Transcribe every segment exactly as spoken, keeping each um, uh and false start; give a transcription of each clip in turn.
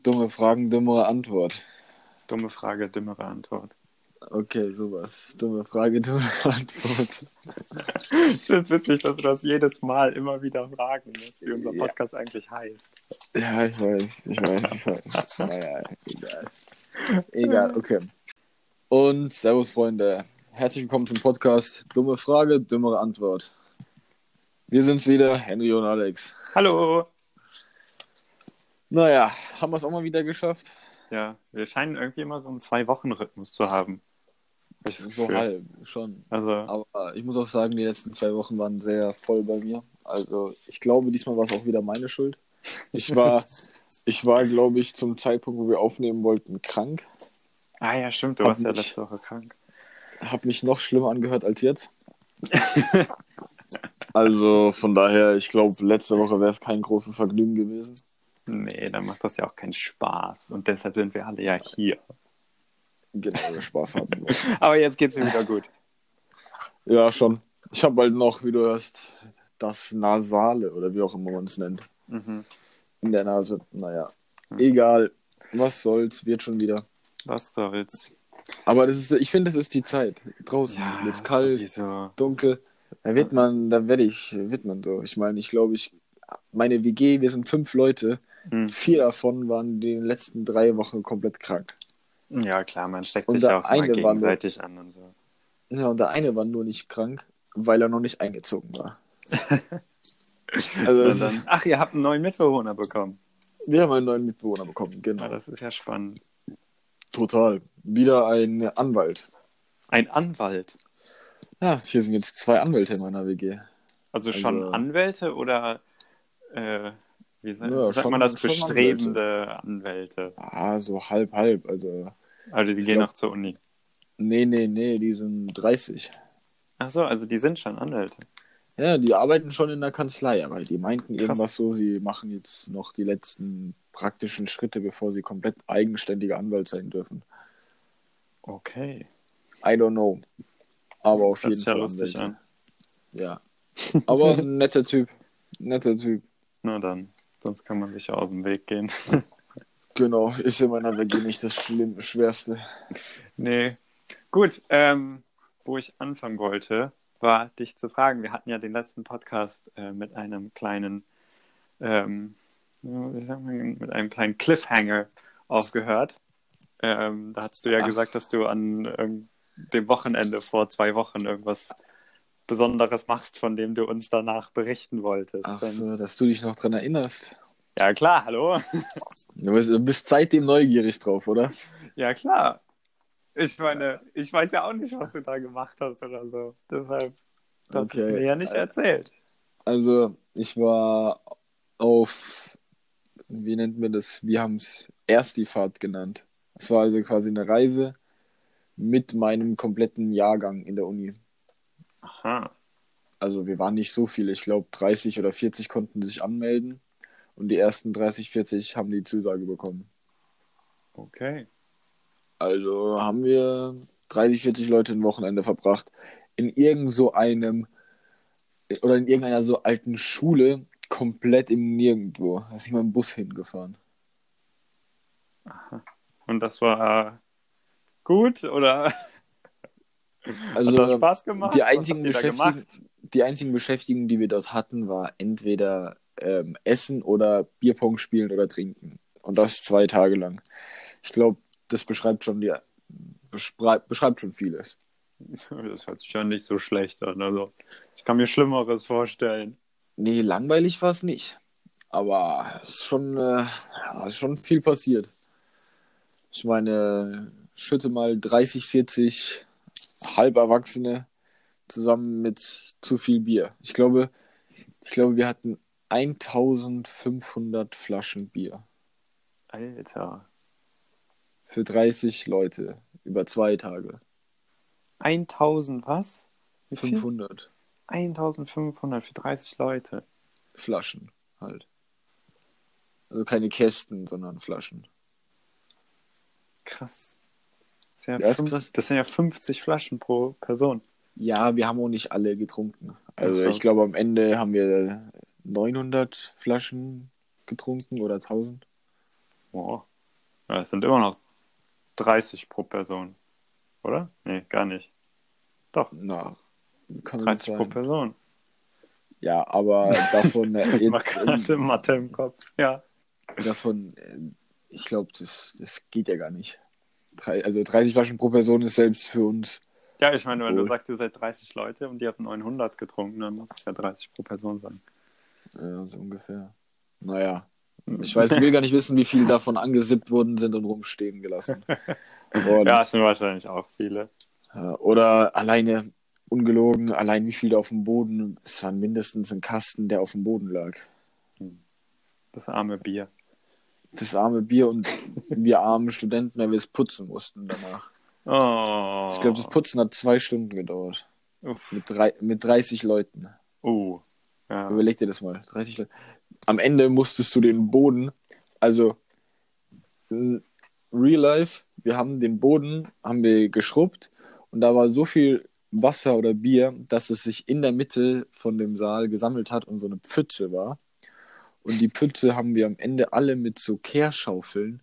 Dumme Fragen, dümmere Antwort. Dumme Frage, dümmere Antwort. Okay, sowas. Dumme Frage, dümmere Antwort. Ich finde es witzig, dass du das jedes Mal immer wieder fragen musst, wie unser Ja. Podcast eigentlich heißt. Ja, ich weiß, ich weiß, ich weiß. Naja, egal. Egal, okay. Und servus, Freunde. Herzlich willkommen zum Podcast Dumme Frage, dümmere Antwort. Wir sind's wieder, Henry und Alex. Hallo! Naja, haben wir es auch mal wieder geschafft? Ja, wir scheinen irgendwie immer so einen Zwei-Wochen-Rhythmus zu haben. Hab ich das So Gefühl. halb, schon. Also, Aber ich muss auch sagen, die letzten zwei Wochen waren sehr voll bei mir. Also ich glaube, diesmal war es auch wieder meine Schuld. Ich war, ich war, glaube ich, zum Zeitpunkt, wo wir aufnehmen wollten, krank. ah ja, stimmt, du Hab warst ja mich- letzte Woche krank. Hab mich noch schlimmer angehört als jetzt. Also von daher, ich glaube, letzte Woche wäre es kein großes Vergnügen gewesen. Nee, dann macht das ja auch keinen Spaß. Und deshalb sind wir alle ja hier. Genau, wir Spaß haben wollen. Aber jetzt geht's mir wieder gut. Ja, schon. Ich habe halt noch, wie du hörst, das Nasale oder wie auch immer man es nennt. Mhm. In der Nase. Naja, Mhm. egal. Was soll's, wird schon wieder. Was soll's. Aber das ist, ich finde, das ist die Zeit. Draußen wird's kalt, sowieso. dunkel. Da wird man, da werde ich, wird man so. Ich meine, ich glaube, ich, meine W G, wir sind fünf Leute. Mhm. Vier davon waren die letzten drei Wochen komplett krank. Ja, klar, man steckt Und sich der ja auch immer eine war nur- gegenseitig an und so. Ja, und der eine war nur nicht krank, weil er noch nicht eingezogen war. Also, Und es dann, ist, ach, ihr habt einen neuen Mitbewohner bekommen. wir haben einen neuen Mitbewohner bekommen, Ja, genau. das ist ja spannend. Total. Wieder ein Anwalt. Ein Anwalt. Ja, hier sind jetzt zwei Anwälte in meiner W G. Also schon Also- Anwälte oder äh, wie sagt, Ja, wie sagt schon- man das? schon Bestrebende Anwälte. Ah, so halb, halb. Also, Also die Ich gehen glaub- noch zur Uni. nee, nee, nee, die sind dreißig. Ach so, also die sind schon Anwälte. Ja, die arbeiten schon in der Kanzlei, aber die meinten Krass. irgendwas so, sie machen jetzt noch die letzten praktischen Schritte, bevor sie komplett eigenständiger Anwalt sein dürfen. Okay. I don't know. Aber auf Hört jeden sich ja Fall lustig Anwälte. an. Ja. Aber ein netter Typ. Netter Typ. Na dann, sonst kann man sich ja aus dem Weg gehen. Genau, ist in meiner W G nicht das Schlimm, Schwerste. Nee. Gut, ähm, wo ich anfangen wollte, war dich zu fragen. Wir hatten ja den letzten Podcast äh, mit einem kleinen, ähm, ja, wie sagt man, mit einem kleinen Cliffhanger aufgehört. Ähm, da hast du ja Ach. gesagt, dass du an ähm, dem Wochenende vor zwei Wochen irgendwas Besonderes machst, von dem du uns danach berichten wolltest. Ach Dann- so, dass du dich noch dran erinnerst. Ja klar, hallo. Du bist, du bist seitdem neugierig drauf, oder? Ja klar. Ich meine, ich weiß ja auch nicht, was du da gemacht hast oder so. Deshalb hast du Okay. es mir ja nicht erzählt. Also, ich war auf, wie nennt man das? Wir haben es Erstifahrt genannt. Es war also quasi eine Reise mit meinem kompletten Jahrgang in der Uni. Aha. Also wir waren nicht so viele, ich glaube dreißig oder vierzig konnten sich anmelden und die ersten dreißig, vierzig haben die Zusage bekommen. Okay. Also haben wir dreißig, vierzig Leute ein Wochenende verbracht in irgend so einem oder in irgendeiner so alten Schule komplett im Nirgendwo. Da ist nicht mal ein Bus hingefahren. Und das war gut oder Also hat das Spaß gemacht? die Was einzigen, habt ihr da Beschäftigungen, gemacht? die einzigen Beschäftigungen, die wir dort hatten, war entweder ähm, Essen oder Bierpong spielen oder trinken. Und das zwei Tage lang. Ich glaube, das beschreibt schon die, beschreibt, beschreibt schon vieles. Das hört sich ja nicht so schlecht an. Also ich kann mir Schlimmeres vorstellen. Nee, langweilig war es nicht. Aber es ist schon, äh, ja, ist schon viel passiert. Ich meine, schütte mal dreißig, vierzig Halberwachsene zusammen mit zu viel Bier. Ich glaube, ich glaube, wir hatten eintausendfünfhundert Flaschen Bier Alter. für dreißig Leute über zwei Tage. eintausend was? Wie viel? fünfhundert eintausendfünfhundert für dreißig Leute. Flaschen halt. Also keine Kästen, sondern Flaschen. Krass. Das sind ja, Ja, ist fünf, krass. das sind ja fünfzig Flaschen pro Person. Ja, wir haben auch nicht alle getrunken. Also Ach so. ich glaube, am Ende haben wir neunhundert Flaschen getrunken oder tausend. Boah. Ja, es sind immer noch dreißig pro Person, oder? Nee, gar nicht. Doch, Na, kann gut dreißig pro sein. Person. Ja, aber davon äh, War jetzt, gerade äh, Mathe im Kopf. Ja. davon, äh, ich glaube, das, das geht ja gar nicht. Drei, also dreißig Flaschen pro Person ist selbst für uns Ja, ich meine, wenn du wohl, sagst, ihr seid dreißig Leute und ihr habt neunhundert getrunken, dann muss es ja dreißig pro Person sein. äh, so ungefähr. Naja, ich weiß, will gar nicht wissen, wie viel davon angesippt worden sind und rumstehen gelassen Ja, worden. es sind wahrscheinlich auch viele. Äh, oder alleine, ungelogen, allein wie viel da auf dem Boden, es war mindestens ein Kasten, der auf dem Boden lag. Das arme Bier. Das arme Bier und wir armen Studenten, weil wir es putzen mussten danach. Ich glaube, das Oh. Putzen hat zwei Stunden gedauert. Uff. Mit, drei, mit dreißig Leuten. Uh. Ja. Überleg dir das mal. dreißig Leute. Am Ende musstest du den Boden, also in Real Life, wir haben den Boden, haben wir geschrubbt und da war so viel Wasser oder Bier, dass es sich in der Mitte von dem Saal gesammelt hat und so eine Pfütze war. Und die Pfütze haben wir am Ende alle mit so Kehrschaufeln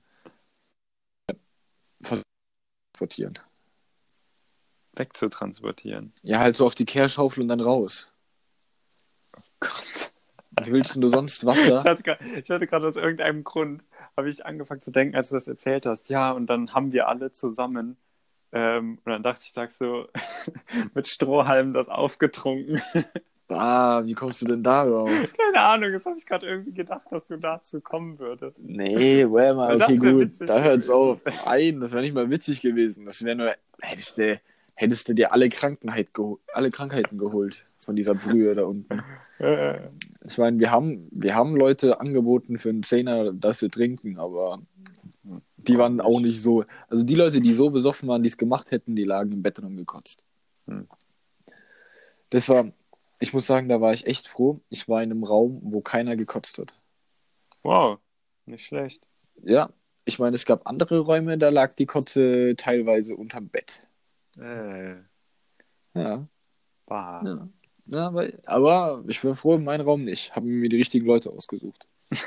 transportieren. Wegzutransportieren. Ja, halt so auf die Kehrschaufel und dann raus. Gott. Wie willst du sonst Ich Wasser? hatte gra- ich hatte gerade aus irgendeinem Grund, habe ich angefangen zu denken, als du das erzählt hast. Ja, und dann haben wir alle zusammen, ähm, und dann dachte ich, sagst du, mit Strohhalmen das aufgetrunken. Ah, wie kommst du denn da drauf? Keine Ahnung, das habe ich gerade irgendwie gedacht, dass du dazu kommen würdest. Nee, well, mal, Weil okay, das wäre gut. witzig Da hört's gewesen. auf. Nein, das wäre nicht mal witzig gewesen. Das wäre nur, hättest du, hättest du dir alle Krankheit geho- alle Krankheiten geholt von dieser Brühe da unten. Äh, Ich meine, wir haben, wir haben Leute angeboten für einen Zehner, dass sie trinken, aber die waren auch nicht so. Also die Leute, die so besoffen waren, die es gemacht hätten, die lagen im Bett und haben gekotzt. Hm. Das war, ich muss sagen, da war ich echt froh. Ich war in einem Raum, wo keiner gekotzt hat. Wow, nicht schlecht. Ja, ich meine, es gab andere Räume, da lag die Kotze teilweise unterm Bett. Äh, Ja, bah. ja. Ja, aber, aber ich bin froh, in meinem Raum nicht. Haben mir die richtigen Leute ausgesucht.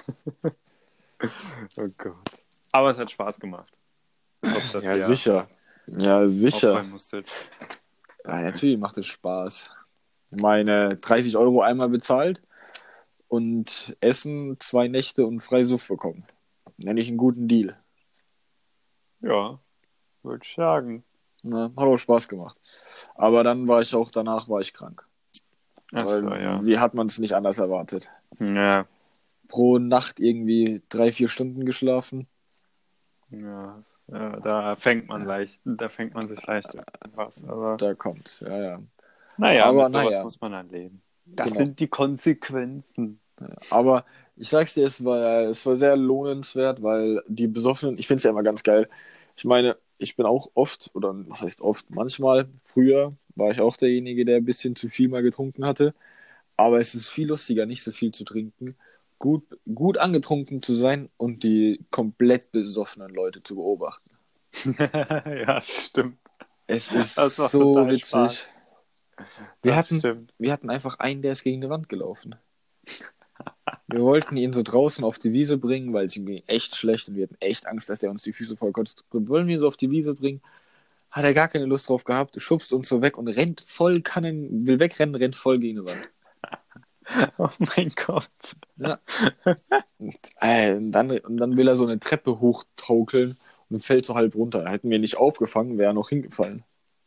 Oh Gott. Aber es hat Spaß gemacht. Ob das Ja, sicher. Ja, sicher. aufräumen musstet. Ja, natürlich macht es Spaß. Meine dreißig Euro einmal bezahlt und Essen, zwei Nächte und Freisuff bekommen. Nenne ich einen guten Deal. Ja, würde ich sagen. Na, hat auch Spaß gemacht. Aber dann war ich auch, danach war ich krank. Ach Weil, so, ja. wie hat man es nicht anders erwartet? Ja, Pro Nacht irgendwie drei, vier Stunden geschlafen. ja, es- ja, da fängt man leicht, da fängt man sich leicht was. Aber Da kommt, ja, ja. naja, Aber mit sowas naja. muss man dann leben. Das Genau. sind die Konsequenzen. Aber ich sag's dir, es war, es war sehr lohnenswert, weil die Besoffenen, ich find's ja immer ganz geil. Ich meine, ich bin auch oft, oder was heißt oft, manchmal, früher war ich auch derjenige, der ein bisschen zu viel mal getrunken hatte. Aber es ist viel lustiger, nicht so viel zu trinken, gut, gut angetrunken zu sein und die komplett besoffenen Leute zu beobachten. Ja, stimmt. Es ist Das macht so total witzig. Spaß. Wir Das hatten, stimmt. wir hatten einfach einen, der ist gegen eine Wand gelaufen. Wir wollten ihn so draußen auf die Wiese bringen, weil es ihm ging echt schlecht und wir hatten echt Angst, dass er uns die Füße vollkotzt. Und wollen wir ihn so auf die Wiese bringen? Hat er gar keine Lust drauf gehabt, schubst uns so weg und rennt voll, Kannen, will wegrennen, rennt voll gegen eine Wand. Oh mein Gott. Ja. Und, äh, und, dann, und dann will er so eine Treppe hochtaukeln und fällt so halb runter. Hätten wir nicht aufgefangen, wäre er noch hingefallen.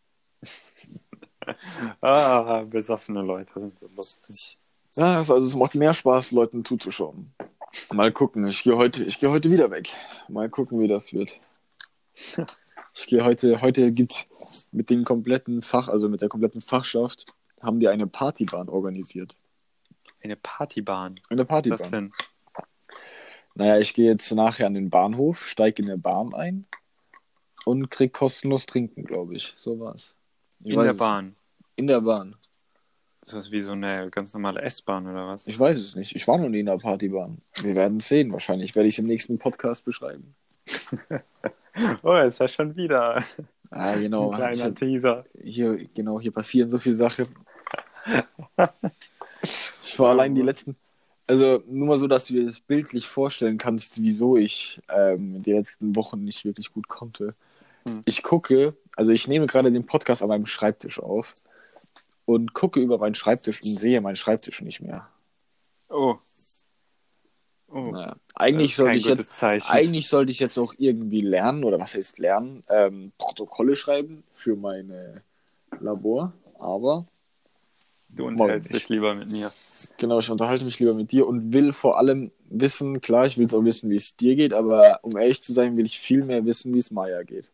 Ah, besoffene Leute sind so lustig. Ja, also es macht mehr Spaß, Leuten zuzuschauen. Mal gucken, ich gehe heute, ich gehe heute wieder weg. Mal gucken, wie das wird. Ich gehe heute, heute gibt mit dem kompletten Fach, also mit der kompletten Fachschaft, haben die eine Partybahn organisiert. Eine Partybahn. Eine Was Partybahn. denn? Naja, ich gehe jetzt nachher an den Bahnhof, steige in eine Bahn ein und krieg kostenlos trinken, glaube ich. So war's. Ich In weiß der es Bahn. nicht. In der Bahn. Ist das wie so eine ganz normale S-Bahn oder was? Ich weiß es nicht. Ich war noch nie in der Partybahn. Wir werden sehen. Wahrscheinlich werde ich es im nächsten Podcast beschreiben. Oh, jetzt ist ja schon wieder Ah, ein genau. Ich kleiner hab, Teaser. hier, genau, hier passieren so viele Sachen. Ich war Ja, allein die gut. letzten, Also nur mal so, dass du dir das bildlich vorstellen kannst, wieso ich ähm, in den letzten Wochen nicht wirklich gut konnte. Hm. Ich gucke, also ich nehme gerade den Podcast an meinem Schreibtisch auf und gucke über meinen Schreibtisch und sehe meinen Schreibtisch nicht mehr. Oh, oh, Naja, das eigentlich ist sollte kein ich jetzt, gutes Zeichen. eigentlich sollte ich jetzt auch irgendwie lernen, oder was heißt lernen, ähm, Protokolle schreiben für mein äh, Labor, aber Du mache ich unterhältst dich nicht. lieber mit mir. Genau, ich unterhalte mich lieber mit dir und will vor allem wissen, klar, ich will auch wissen, wie es dir geht, aber um ehrlich zu sein, will ich viel mehr wissen, wie es Maya geht.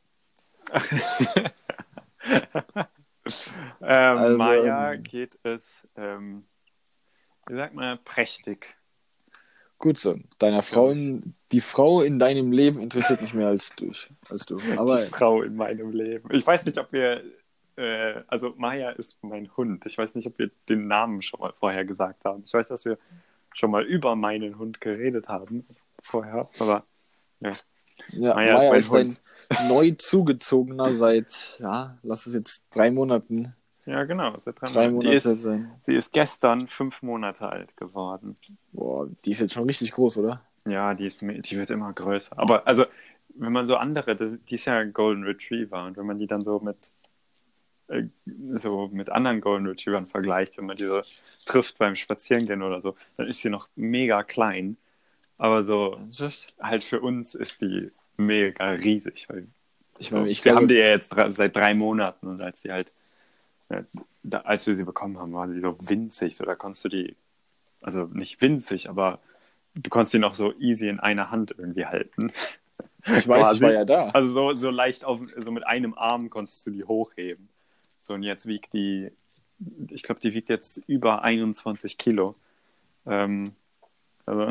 ähm, Also, Maya ähm, geht es, ähm, wie sagt man, prächtig, gut so. Deiner Frau, glaube ich. in, die Frau in deinem Leben interessiert mich mehr als du. Als du. Die Aber Frau in meinem Leben. Ich weiß nicht, ob wir, äh, also Maya ist mein Hund. Ich weiß nicht, ob wir den Namen schon mal vorher gesagt haben. Ich weiß, dass wir schon mal über meinen Hund geredet haben vorher, aber ja, ja, Maya ist Maya mein ist dein Hund. neu zugezogener seit, ja, lass es jetzt drei Monaten, Ja, genau, seit drei drei Monaten. Die Monate ist, sein. sie ist gestern fünf Monate alt geworden. Boah, die ist jetzt schon richtig groß, oder? Ja, die, ist, die wird immer größer. Aber also, wenn man so andere, das, die ist ja ein Golden Retriever und wenn man die dann so mit äh, so mit anderen Golden Retrievern vergleicht, wenn man die so trifft beim Spazierengehen oder so, dann ist sie noch mega klein. Aber so Ernsthaft? halt für uns ist die mega riesig. Weil Ich meine, so, ich wir haben glaube, die ja jetzt dre- seit drei Monaten und als sie halt, äh, da, als wir sie bekommen haben, war sie so winzig. So, da konntest du die, also nicht winzig, aber du konntest die noch so easy in einer Hand irgendwie halten. ich weiß, ich war Quasi. ja da. Also so, so leicht auf, so mit einem Arm konntest du die hochheben. So, und jetzt wiegt die, ich glaube, die wiegt jetzt über einundzwanzig Kilo. Ähm, also,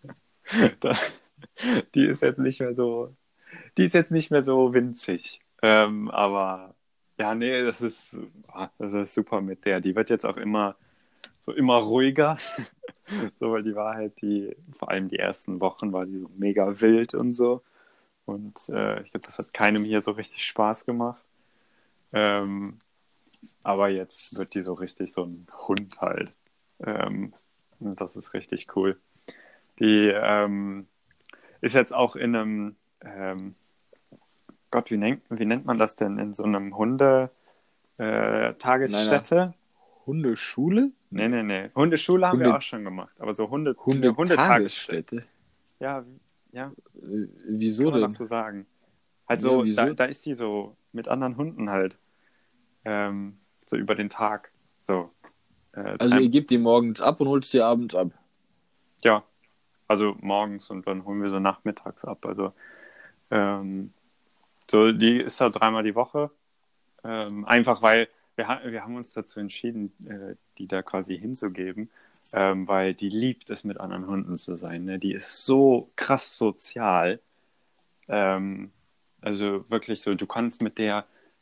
da, die ist jetzt nicht mehr so, die ist jetzt nicht mehr so winzig. Ähm, aber ja, nee, das ist, das ist super mit der. Die wird jetzt auch immer, so immer ruhiger. So, weil die war halt die, vor allem die ersten Wochen war die so mega wild und so. Und äh, ich glaube, das hat keinem hier so richtig Spaß gemacht. Ähm, aber jetzt wird die so richtig so ein Hund halt. Ähm, und das ist richtig cool. Die ähm, ist jetzt auch in einem, ähm, Gott, wie nennt, wie nennt man das denn? In so einem Hunde äh, In einer Tagesstätte? Hundeschule? Nee, Nee. nee, nee. Hundeschule haben wir Hunde, auch schon gemacht. Aber so Hunde, eine Hundetagesstätte. Hundetagesstätte? Ja, ja, Äh, wieso kann man doch denn? so sagen. Halt Ja, so, da, wieso? da ist sie so mit anderen Hunden halt. Ähm, so über den Tag. So, äh, Also drei, ihr gebt die morgens ab und holt sie abends ab. ja, also morgens und dann holen wir so nachmittags ab. Also ähm, so, die ist da dreimal die Woche. Ähm, einfach weil wir, ha wir haben uns dazu entschieden, äh, die da quasi hinzugeben, ähm, weil die liebt es, mit anderen Hunden zu sein. Ne? Die ist so krass sozial. Ähm, also wirklich so, du kannst mit der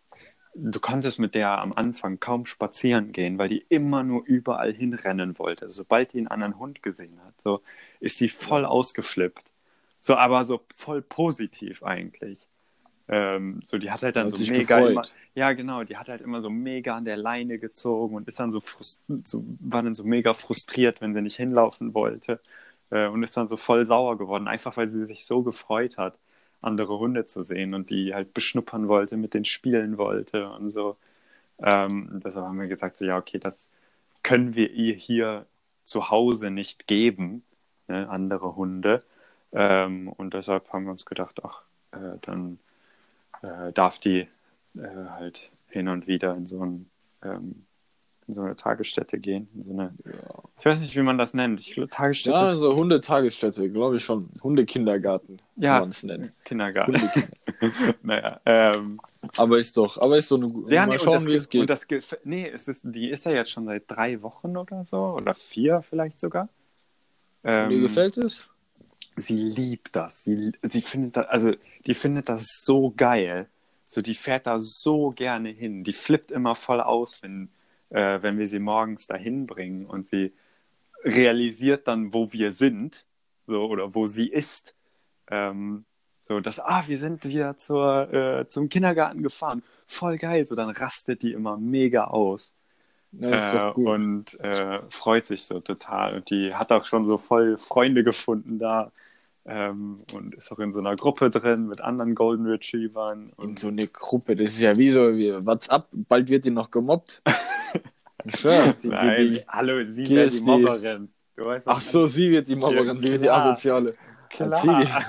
Du konntest mit der am Anfang kaum spazieren gehen, weil die immer nur überall hinrennen wollte. Sobald die einen anderen Hund gesehen hat, so ist sie voll Ja. ausgeflippt. So, aber so voll positiv eigentlich. Ähm, so, die hat halt dann Hat so sich mega immer, gefreut. ja genau, die hat halt immer so mega an der Leine gezogen und ist dann so, frust so war dann so mega frustriert, wenn sie nicht hinlaufen wollte. Äh, und ist dann so voll sauer geworden, einfach weil sie sich so gefreut hat, andere Hunde zu sehen und die halt beschnuppern wollte, mit denen spielen wollte und so. Ähm, deshalb haben wir gesagt, so, ja, okay, das können wir ihr hier zu Hause nicht geben, ne, andere Hunde. Ähm, und deshalb haben wir uns gedacht, ach, äh, dann äh, darf die äh, halt hin und wieder in so, ein, ähm, in so eine Tagesstätte gehen. In so eine, Ja, ich weiß nicht, wie man das nennt. Ich glaube, Tagesstätte ja, ist, so Hundetagesstätte, glaube ich schon. Hundekindergarten kann ja, man es nennen. Kindergarten. Hundekinder. Naja, ähm, Aber ist doch, aber ist so eine gu- ja, nee, mal und schauen, das, wie ge- es und geht. das, ge- nee, es ist, die ist ja jetzt schon seit drei Wochen oder so, oder vier vielleicht sogar. Und ihr Ähm, gefällt es? sie liebt das. Sie, sie findet das, also die findet das so geil. So, die fährt da so gerne hin. Die flippt immer voll aus, wenn, äh, wenn wir sie morgens dahin bringen und sie realisiert dann, wo wir sind, so, oder wo sie ist. Ähm, so, dass, ah, wir sind wieder zur, äh, zum Kindergarten gefahren. Voll geil. So, dann rastet die immer mega aus. Ja, ist äh, doch gut. und äh, freut sich so total. Und die hat auch schon so voll Freunde gefunden da ähm, und ist auch in so einer Gruppe drin mit anderen Golden Retrievern. In Und so eine Gruppe, das ist ja wie so, wie WhatsApp, bald wird die noch gemobbt. Sure, die, die, nein, die, hallo, sie die wäre die ist die. Mobberin. Du weißt Ach das so, alles. sie wird die Ja, Mobberin, sie wird die klar, Asoziale. Erzähl die. klar.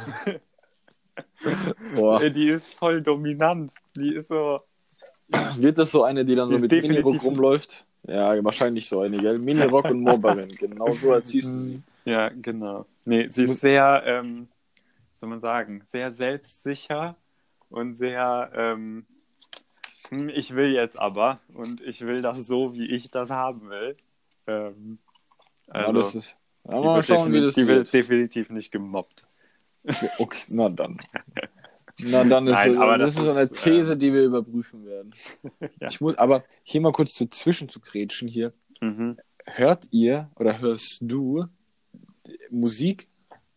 Boah. Die ist voll dominant. Die ist so, Wird das so eine, die dann die so ist mit Minirock definitiv. rumläuft? Ja, wahrscheinlich so eine, gell? Minirock und Mobberin. Genau so erziehst du sie. Ja, genau. Nee, sie Ich muss, ist sehr, ähm, soll man sagen, sehr selbstsicher und sehr, ähm, hm, ich will jetzt aber und ich will das so, wie ich das haben will. Ähm, ja, das also, ist. Ja, die mal wird, schauen, wie defini das die wird wird. definitiv nicht gemobbt. Okay, na dann. Na dann ist Nein, aber das das ist so eine ist, These, ähm, die wir überprüfen werden. ja. Ich muss aber hier mal kurz dazwischen zu grätschen hier. Mhm. Hört ihr oder hörst du Musik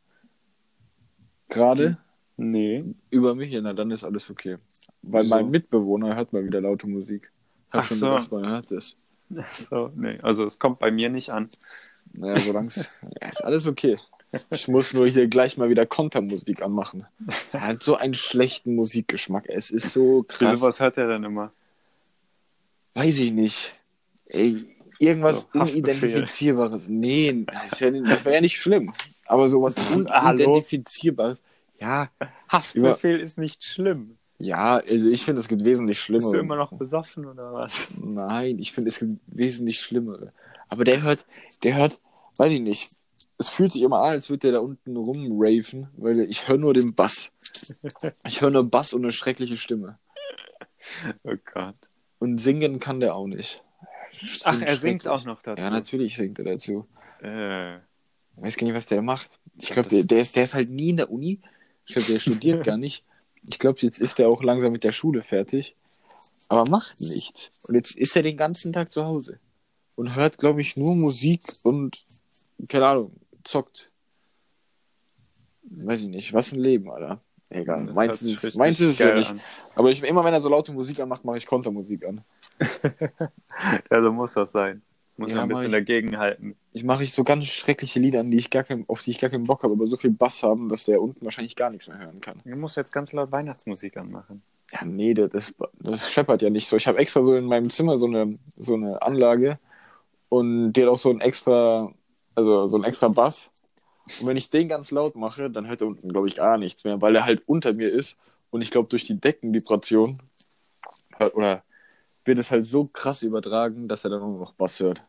gerade Nee. über mich? Ja, na dann ist alles okay. Weil Wieso? mein Mitbewohner hört mal wieder laute Musik. Ich habe Ach schon so. gedacht, man hört es. Ach so, nee, also es kommt bei mir nicht an. Naja, solange es. Ja, ist alles okay. Ich muss nur hier gleich mal wieder Kontermusik anmachen. Er hat so einen schlechten Musikgeschmack. Es ist so krass. Wieso, was hört er denn immer? Weiß ich nicht. Ey, irgendwas So, Haftbefehl. Unidentifizierbares. Nee, das, ist ja, nicht- das wäre ja nicht schlimm. Aber sowas Unidentifizierbares. Ja, Haftbefehl ist nicht schlimm. ja, also ich finde, es gibt wesentlich Bist du schlimmere. immer noch besoffen oder was? Nein, ich finde, es gibt wesentlich schlimmere. Aber der hört, der hört, weiß ich nicht. Es fühlt sich immer an, als würde der da unten rumraven, weil ich höre nur den Bass. Ich höre nur Bass und eine schreckliche Stimme. Oh Gott. Und singen kann der auch nicht. Ach, er singt schrecklich. auch noch dazu. Ja, natürlich singt er dazu. Äh, Ich weiß gar nicht, was der macht. Ich Ja, glaube, das- der, der, ist, der ist halt nie in der Uni. Ich glaube, der studiert gar nicht. Ich glaube, jetzt ist er auch langsam mit der Schule fertig. Aber macht nichts. Und jetzt ist er den ganzen Tag zu Hause. Und hört, glaube ich, nur Musik und, keine Ahnung, zockt. Weiß ich nicht. Was ein Leben, Alter. Egal. das Meins hört sich ist, richtig meins ist es ja geil nicht. an. Aber ich, immer wenn er so laute Musik anmacht, mache ich Kontermusik an. Ja, so muss das sein. Muss Ja, man ein mach bisschen ich. dagegen halten. Ich mache ich so ganz schreckliche Lieder an, die ich gar kein, auf die ich gar keinen Bock habe, aber so viel Bass haben, dass der unten wahrscheinlich gar nichts mehr hören kann. Du musst jetzt ganz laut Weihnachtsmusik anmachen. Ja, nee, das, das scheppert ja nicht so. Ich habe extra so in meinem Zimmer so eine, so eine Anlage und die hat auch so ein extra, also so ein extra Bass. Und wenn ich den ganz laut mache, dann hört er unten, glaube ich, gar nichts mehr, weil er halt unter mir ist. Und ich glaube, durch die Deckenvibration hört- oder wird es halt so krass übertragen, dass er dann nur noch Bass hört.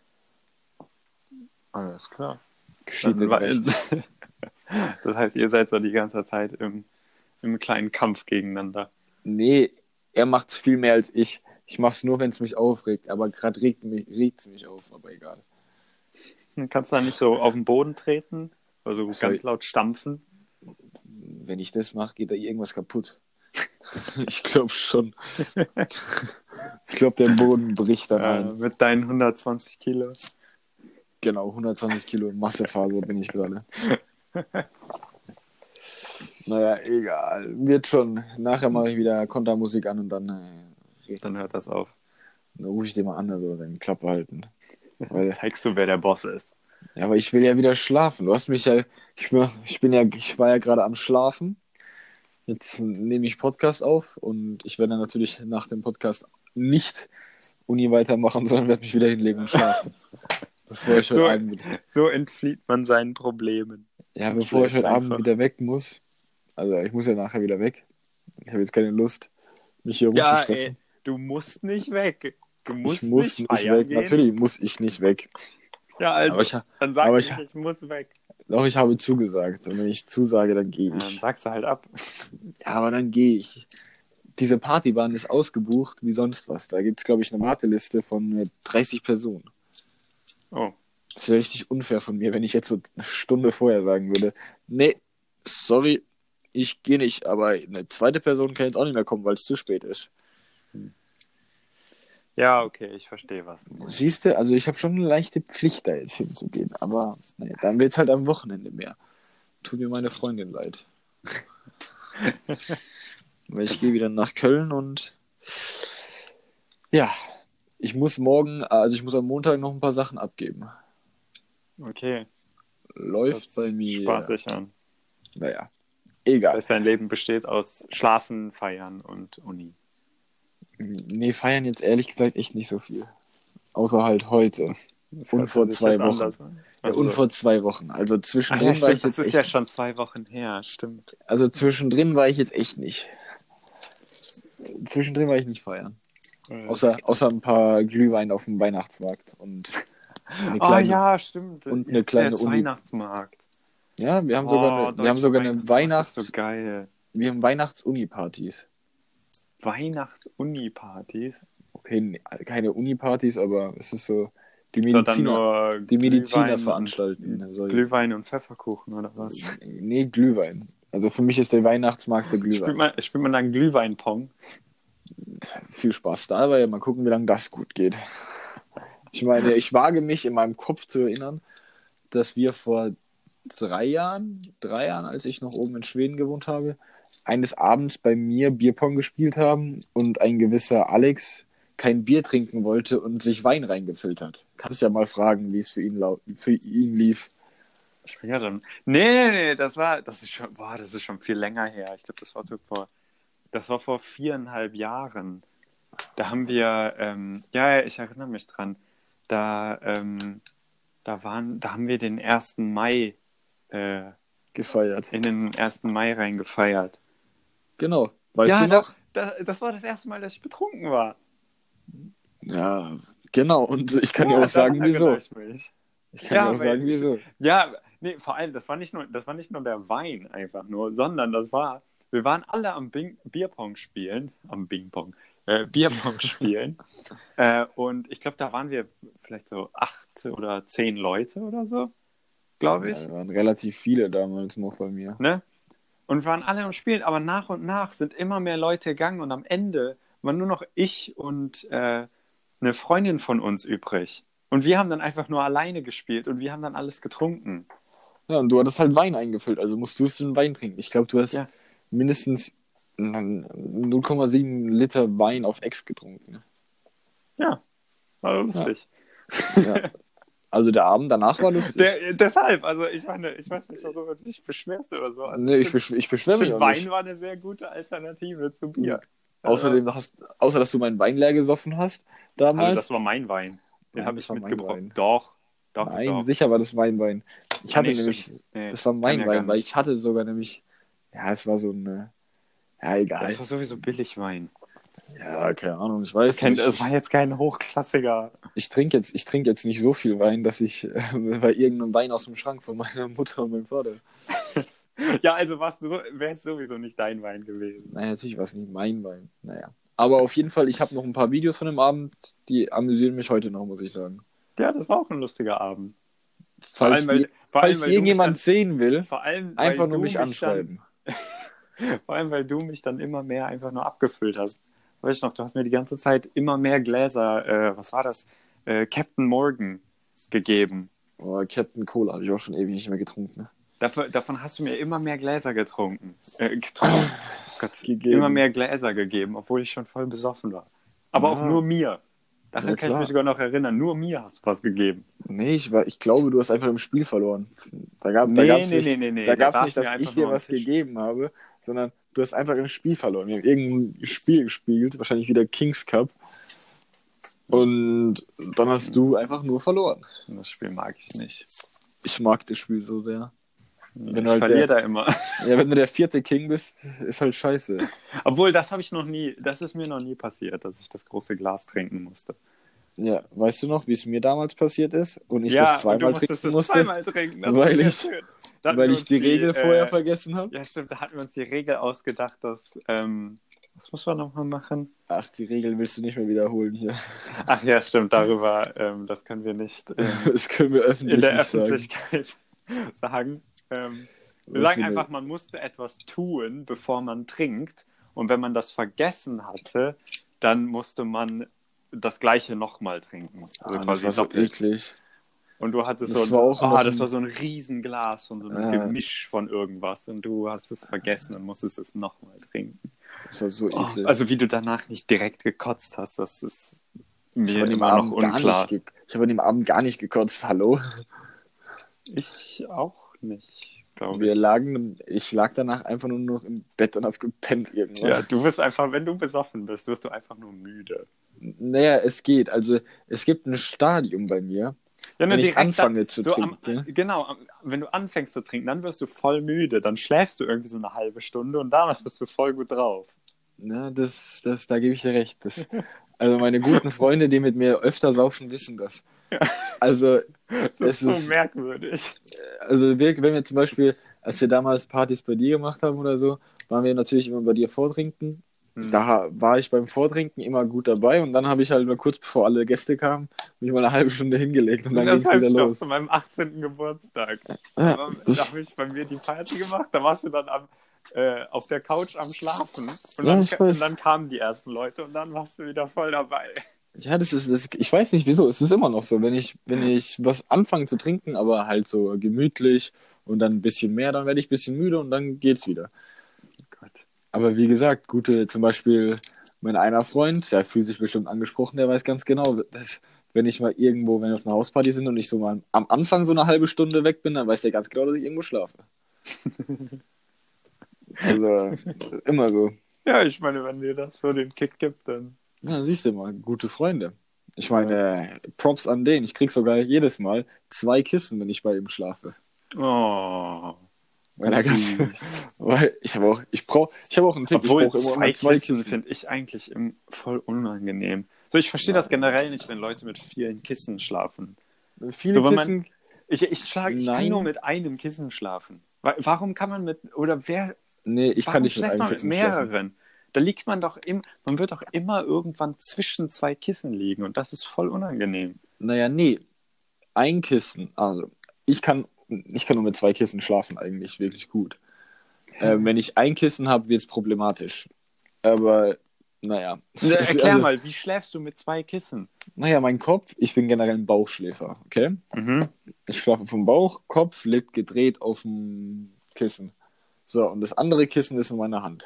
Alles klar. Geschieht Dann ihm wa- recht. Das heißt, ihr seid so die ganze Zeit im, im kleinen Kampf gegeneinander. Nee, er macht's viel mehr als ich. Ich mach's nur, wenn es mich aufregt. Aber gerade regt mich, regt's mich auf, aber egal. Hm, Kannst du da nicht so auf den Boden treten? Also Sorry. ganz laut stampfen? Wenn ich das mache, geht da irgendwas kaputt. Ich glaube schon. Ich glaube, der Boden bricht dann Äh, ein. mit deinen hundertzwanzig Kilo. Genau, hundertzwanzig Kilo Massephase bin ich gerade. Naja, egal. Wird schon. Nachher mache ich wieder Kontermusik an und dann, äh, Dann hört das auf. dann rufe ich den mal an, also den Klappe halten. Weil, Zeigst du, wer der Boss ist. ja, aber ich will ja wieder schlafen. Du hast mich ja, ich, bin- ich bin ja, ich war ja gerade am Schlafen. Jetzt nehme ich Podcast auf und ich werde natürlich nach dem Podcast nicht Uni weitermachen, sondern werde mich wieder hinlegen und schlafen. Bevor ich heute So, Abend, so entflieht man seinen Problemen. ja, und bevor ich schläft heute Abend einfach. wieder weg muss. Also ich muss ja nachher wieder weg. Ich habe jetzt keine Lust, mich hier Ja, rumzustressen. ey, du musst nicht weg. Du musst Ich muss nicht nicht feiern weg. gehen. Natürlich muss ich nicht weg. Ja, also, Aber ich ha- dann sag aber nicht, ich- ich muss weg. Doch, ich habe zugesagt. Und wenn ich zusage, dann gehe Ja, dann ich. sagst du halt ab. Ja, aber dann gehe ich. Diese Partybahn ist ausgebucht wie sonst was. Da gibt es, glaube ich, eine Warteliste von äh, dreißig Personen. Oh, Das wäre richtig unfair von mir, wenn ich jetzt so eine Stunde vorher sagen würde, nee, sorry, ich gehe nicht, aber eine zweite Person kann jetzt auch nicht mehr kommen, weil es zu spät ist. ja, okay, ich verstehe, was du meinst. Siehst du, also ich habe schon eine leichte Pflicht, da jetzt hinzugehen, aber nee, dann wird es halt am Wochenende mehr. Tut mir meine Freundin leid. Weil ich gehe wieder nach Köln und ja, Ich muss morgen, also ich muss am Montag noch ein paar Sachen abgeben. Okay. Läuft Das bei hört mir. spaßig an. Naja, egal. Dass dein Leben besteht aus Schlafen, Feiern und Uni. Nee, feiern jetzt ehrlich gesagt echt nicht so viel. Außer halt heute. Das Und hört vor sich zwei jetzt Wochen. anders an. Ja, und Also, vor zwei Wochen. Also ach ja, zwischendrin war ich stimmt, das jetzt ist echt. ja schon zwei Wochen her, stimmt. Also zwischendrin war ich jetzt echt nicht. Zwischendrin war ich nicht feiern. Äh, Außer, außer ein paar Glühwein auf dem Weihnachtsmarkt und eine Oh kleine, ja, stimmt. und eine Jetzt kleine der Uni. Weihnachtsmarkt. Ja, wir haben sogar Oh, eine, wir haben deutscher sogar eine Weihnachtsmarkt ist so Weihnachts, geil. wir haben Weihnachts-Uni-Partys. Weihnachts-Uni-Partys? Okay, nee, keine Uni-Partys, aber es ist so, die Ist das dann Mediziner, nur die Mediziner Glühwein veranstalten. und, Also, Glühwein und Pfefferkuchen oder was? nee, Glühwein. Also für mich ist der Weihnachtsmarkt der Spielt Glühwein. man, spielt man dann Glühwein-Pong? Viel Spaß dabei, mal gucken, wie lange das gut geht. Ich meine, ich wage mich in meinem Kopf zu erinnern, dass wir vor drei Jahren, drei Jahren, als ich noch oben in Schweden gewohnt habe, eines Abends bei mir Bierpong gespielt haben und ein gewisser Alex kein Bier trinken wollte und sich Wein reingefüllt hat. Kannst ja mal fragen, wie es für ihn, lau- für ihn lief. Ja, dann. Nee, nee, nee, das war, das ist schon, boah, das ist schon viel länger her. Ich glaube, das war so vor, das war vor viereinhalb Jahren. Da haben wir, ähm, ja, ja, ich erinnere mich dran. Da, ähm, da waren, da haben wir den ersten Mai, äh, Gefeiert. in den ersten Mai reingefeiert. Genau. Weißt Ja, du noch? Da, da, das war das erste Mal, dass ich betrunken war. Ja, genau. Und ich kann Ja, dir auch sagen, daran wieso. erinnere ich mich. Ich kann Ja, dir auch sagen, weil ich, wieso. ja, nee, vor allem, das war nicht nur, das war nicht nur der Wein einfach nur, sondern das war, wir waren alle am Bing, Bierpong spielen, am Bingpong, äh, Bierpong spielen. äh, und ich glaube, da waren wir vielleicht so acht oder zehn Leute oder so, glaube Ja, ich. da waren relativ viele damals noch bei mir. Ne? Und wir waren alle am Spielen, aber nach und nach sind immer mehr Leute gegangen und am Ende waren nur noch ich und äh, eine Freundin von uns übrig. Und wir haben dann einfach nur alleine gespielt und wir haben dann alles getrunken. Ja, und du hattest halt Wein eingefüllt, also musst du den Wein trinken. Ich glaube, du hast Ja, mindestens null Komma sieben Liter Wein auf Ex getrunken. ja, war lustig. Ja. Also der Abend danach war lustig. Der, deshalb, also ich meine, ich weiß nicht, worüber du dich beschwerst oder so. Also nee, ich, ich besch ich finde, beschwere mich find, auch Wein nicht. war eine sehr gute Alternative zu Bier. Außerdem hast, außer dass du meinen Wein leer gesoffen hast damals. Also das war mein Wein. Den Nein, habe das ich war mein mitgebracht. Wein. Doch, doch, Nein, doch. sicher war das mein Wein. Ich Ah, hatte nee, nämlich, stimmt. Nee, das war kann mein ja Wein, gar weil nicht. ich hatte sogar nämlich, ja, es war so ein, äh, ja, egal. Das war sowieso Billigwein. Ja, keine Ahnung, ich weiß Kennt, nicht. es war jetzt kein hochklassiger. Ich trinke jetzt, ich trinke jetzt nicht so viel Wein, dass ich äh, bei irgendeinem Wein aus dem Schrank von meiner Mutter und meinem Vater. Ja, also warst du so, wäre es sowieso nicht dein Wein gewesen. Naja, natürlich war es nicht mein Wein. Naja. Aber auf jeden Fall, ich habe noch ein paar Videos von dem Abend, die amüsieren mich heute noch, muss ich sagen. Ja, das war auch ein lustiger Abend. Falls, allem, weil- die, vor falls allem, weil du irgendjemand mich sehen will, Vor allem, weil einfach nur du mich mich anschreiben. Dann, vor allem, weil du mich dann immer mehr einfach nur abgefüllt hast. Weißt du noch, du hast mir die ganze Zeit immer mehr Gläser, äh, was war das? Äh, Captain Morgan gegeben. Oh, Captain Cola habe ich auch schon ewig nicht mehr getrunken. Dafür, davon hast du mir immer mehr Gläser getrunken. Äh, getrunken. Gott, Gegeben. immer mehr Gläser gegeben, obwohl ich schon voll besoffen war. Aber Ja. auch nur mir. Daran Ja, kann ich klar. mich sogar noch erinnern. Nur mir hast du was gegeben. Nee, ich, war, ich glaube, du hast einfach im Spiel verloren. Da gab es Nee, gab's nee, nicht, nee, nee, nee. da Da gab's saßen nicht, wir dass einfach ich dir nur am was Tisch. gegeben habe, sondern du hast einfach im Spiel verloren. Wir haben irgendein Spiel gespielt, wahrscheinlich wieder Kings Cup. Und dann hast du einfach nur verloren. Das Spiel mag ich nicht. Ich mag das Spiel so sehr. Ich Wenn du halt verliere der, da immer. ja, wenn du der vierte King bist, ist halt scheiße. Obwohl, das habe ich noch nie, das ist mir noch nie passiert, dass ich das große Glas trinken musste. Ja, weißt du noch, wie es mir damals passiert ist und ich ja, das zweimal und du musstest trinken es musste, zweimal trinken. Das weil ist ich- sehr schön. Da hatten weil wir ich uns die Regel äh, vorher vergessen habe? Ja, stimmt, da hatten wir uns die Regel ausgedacht, dass, ähm, was muss man nochmal machen? Ach, die Regel willst du nicht mehr wiederholen hier. Ach ja, stimmt, darüber, ähm, das können wir nicht ähm, Das können wir öffentlich in der nicht sagen. Öffentlichkeit sagen. Ähm, wir Was sagen für eine- einfach, man musste etwas tun, bevor man trinkt. Und wenn man das vergessen hatte, dann musste man das Gleiche nochmal trinken. Also Ah, das quasi war so doppelt. eklig. Und du hattest Das so war ein, auch noch oh, ein- das war so ein Riesenglas von so einem Ja. Gemisch von irgendwas. Und du hast es vergessen und musstest es nochmal trinken. Das war so Oh, eklig. also wie du danach nicht direkt gekotzt hast, das ist Ich Mir habe an dem immer noch Abend gar unklar. nicht, ge- ich habe an dem Abend gar nicht gekotzt. Hallo? Ich auch nicht, glaube Wir ich. lagen, ich lag danach einfach nur noch im Bett und hab gepennt irgendwann. Ja, du bist einfach, wenn du besoffen bist, wirst du einfach nur müde. Naja, es geht. Also es gibt ein Stadium bei mir, Ja, nur wenn ich direkt anfange dann, zu so am, trinken. genau, am, wenn du anfängst zu trinken, dann wirst du voll müde, dann schläfst du irgendwie so eine halbe Stunde und danach bist du voll gut drauf. Ja, das, das, da gebe ich dir recht. Das, also meine guten Freunde, die mit mir öfter saufen, wissen das. Also Das es ist so ist, merkwürdig. also wir, wenn wir zum Beispiel, als wir damals Partys bei dir gemacht haben oder so, waren wir natürlich immer bei dir vortrinken. Hm. Da war ich beim Vortrinken immer gut dabei und dann habe ich halt mal kurz bevor alle Gäste kamen, mich mal eine halbe Stunde hingelegt und dann ging Das es weiß wieder ich noch, los. zu meinem achtzehnten Geburtstag. Da, Ja, war, da habe ich bei mir die Party gemacht, da warst du dann am, äh, auf der Couch am Schlafen und ja, dann, ich und weiß. dann kamen die ersten Leute und dann warst du wieder voll dabei. Ja, das ist, das, ich weiß nicht wieso, es ist immer noch so, wenn ich, wenn ich was anfange zu trinken, aber halt so gemütlich und dann ein bisschen mehr, dann werde ich ein bisschen müde und dann geht's wieder. Gott. Aber wie gesagt, gute, zum Beispiel mein einer Freund, der fühlt sich bestimmt angesprochen, der weiß ganz genau, dass wenn ich mal irgendwo, wenn wir auf einer Hausparty sind und ich so mal am Anfang so eine halbe Stunde weg bin, dann weiß der ganz genau, dass ich irgendwo schlafe. Also, immer so. Ja, ich meine, wenn dir das so den Kick gibt, dann. Ja, siehst du mal, gute Freunde. Ich Ja. meine, Props an den. Ich krieg sogar jedes Mal zwei Kissen, wenn ich bei ihm schlafe. Oh, Weil er ganz, süß. weil ich habe auch, ich brauch, ich habe auch einen Tick, ich Obwohl brauche immer, zwei immer zwei Kissen Kissen. finde ich eigentlich im, voll unangenehm. So, ich verstehe das generell nicht, wenn Leute mit vielen Kissen schlafen. Viele So, wenn man, Kissen, ich, ich schlage, ich kann nur nein. mit einem Kissen schlafen. Wa- Warum kann man mit, oder wer, Nee, ich kann warum nicht mit schläft einem man mit Kissen schlafen. mehreren? Da liegt man doch im, man wird doch immer irgendwann zwischen zwei Kissen liegen und das ist voll unangenehm. Naja, nee, ein Kissen. Also, ich kann, ich kann nur mit zwei Kissen schlafen, eigentlich wirklich gut. Ähm, wenn ich ein Kissen habe, wird es problematisch. Aber, naja. Na, Das, erklär also, mal, wie schläfst du mit zwei Kissen? naja, mein Kopf, ich bin generell ein Bauchschläfer, okay? Mhm. Ich schlafe vom Bauch, Kopf liegt gedreht auf dem Kissen. So, und das andere Kissen ist in meiner Hand.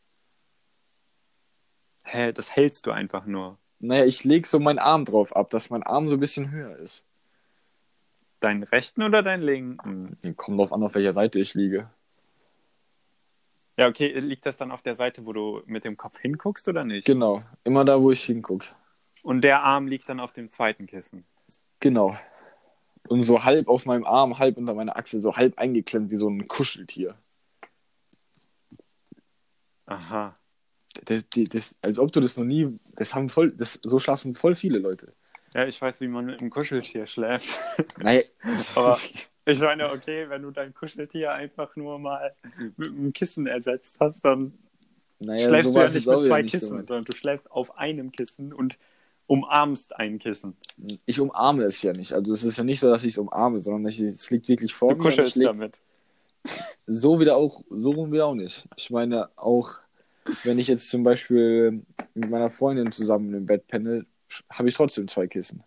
Hä, das hältst du einfach nur. Naja, ich lege so meinen Arm drauf ab, dass mein Arm so ein bisschen höher ist. Deinen rechten oder deinen linken? Kommt drauf an, auf welcher Seite ich liege. Ja, okay, liegt das dann auf der Seite, wo du mit dem Kopf hinguckst oder nicht? Genau, immer da, wo ich hingucke. Und der Arm liegt dann auf dem zweiten Kissen. Genau. Und so halb auf meinem Arm, halb unter meiner Achsel, so halb eingeklemmt wie so ein Kuscheltier. Aha. Das, das, das, als ob du das noch nie. Das haben voll. Das, so schlafen voll viele Leute. Ja, ich weiß, wie man mit einem Kuscheltier schläft. Naja. Aber ich meine, okay, wenn du dein Kuscheltier einfach nur mal mit einem Kissen ersetzt hast, dann Naja, schläfst so du war ja es nicht jetzt auch mit wieder zwei nicht Kissen, gemeint. sondern du schläfst auf einem Kissen und umarmst ein Kissen. Ich umarme es ja nicht. Also es ist ja nicht so, dass ich es umarme, sondern ich, es liegt wirklich vor Du mir und ich kuschelst leg damit. so wieder auch, so rum wieder auch nicht. Ich meine, auch wenn ich jetzt zum Beispiel mit meiner Freundin zusammen im Bett penne, habe ich trotzdem zwei Kissen.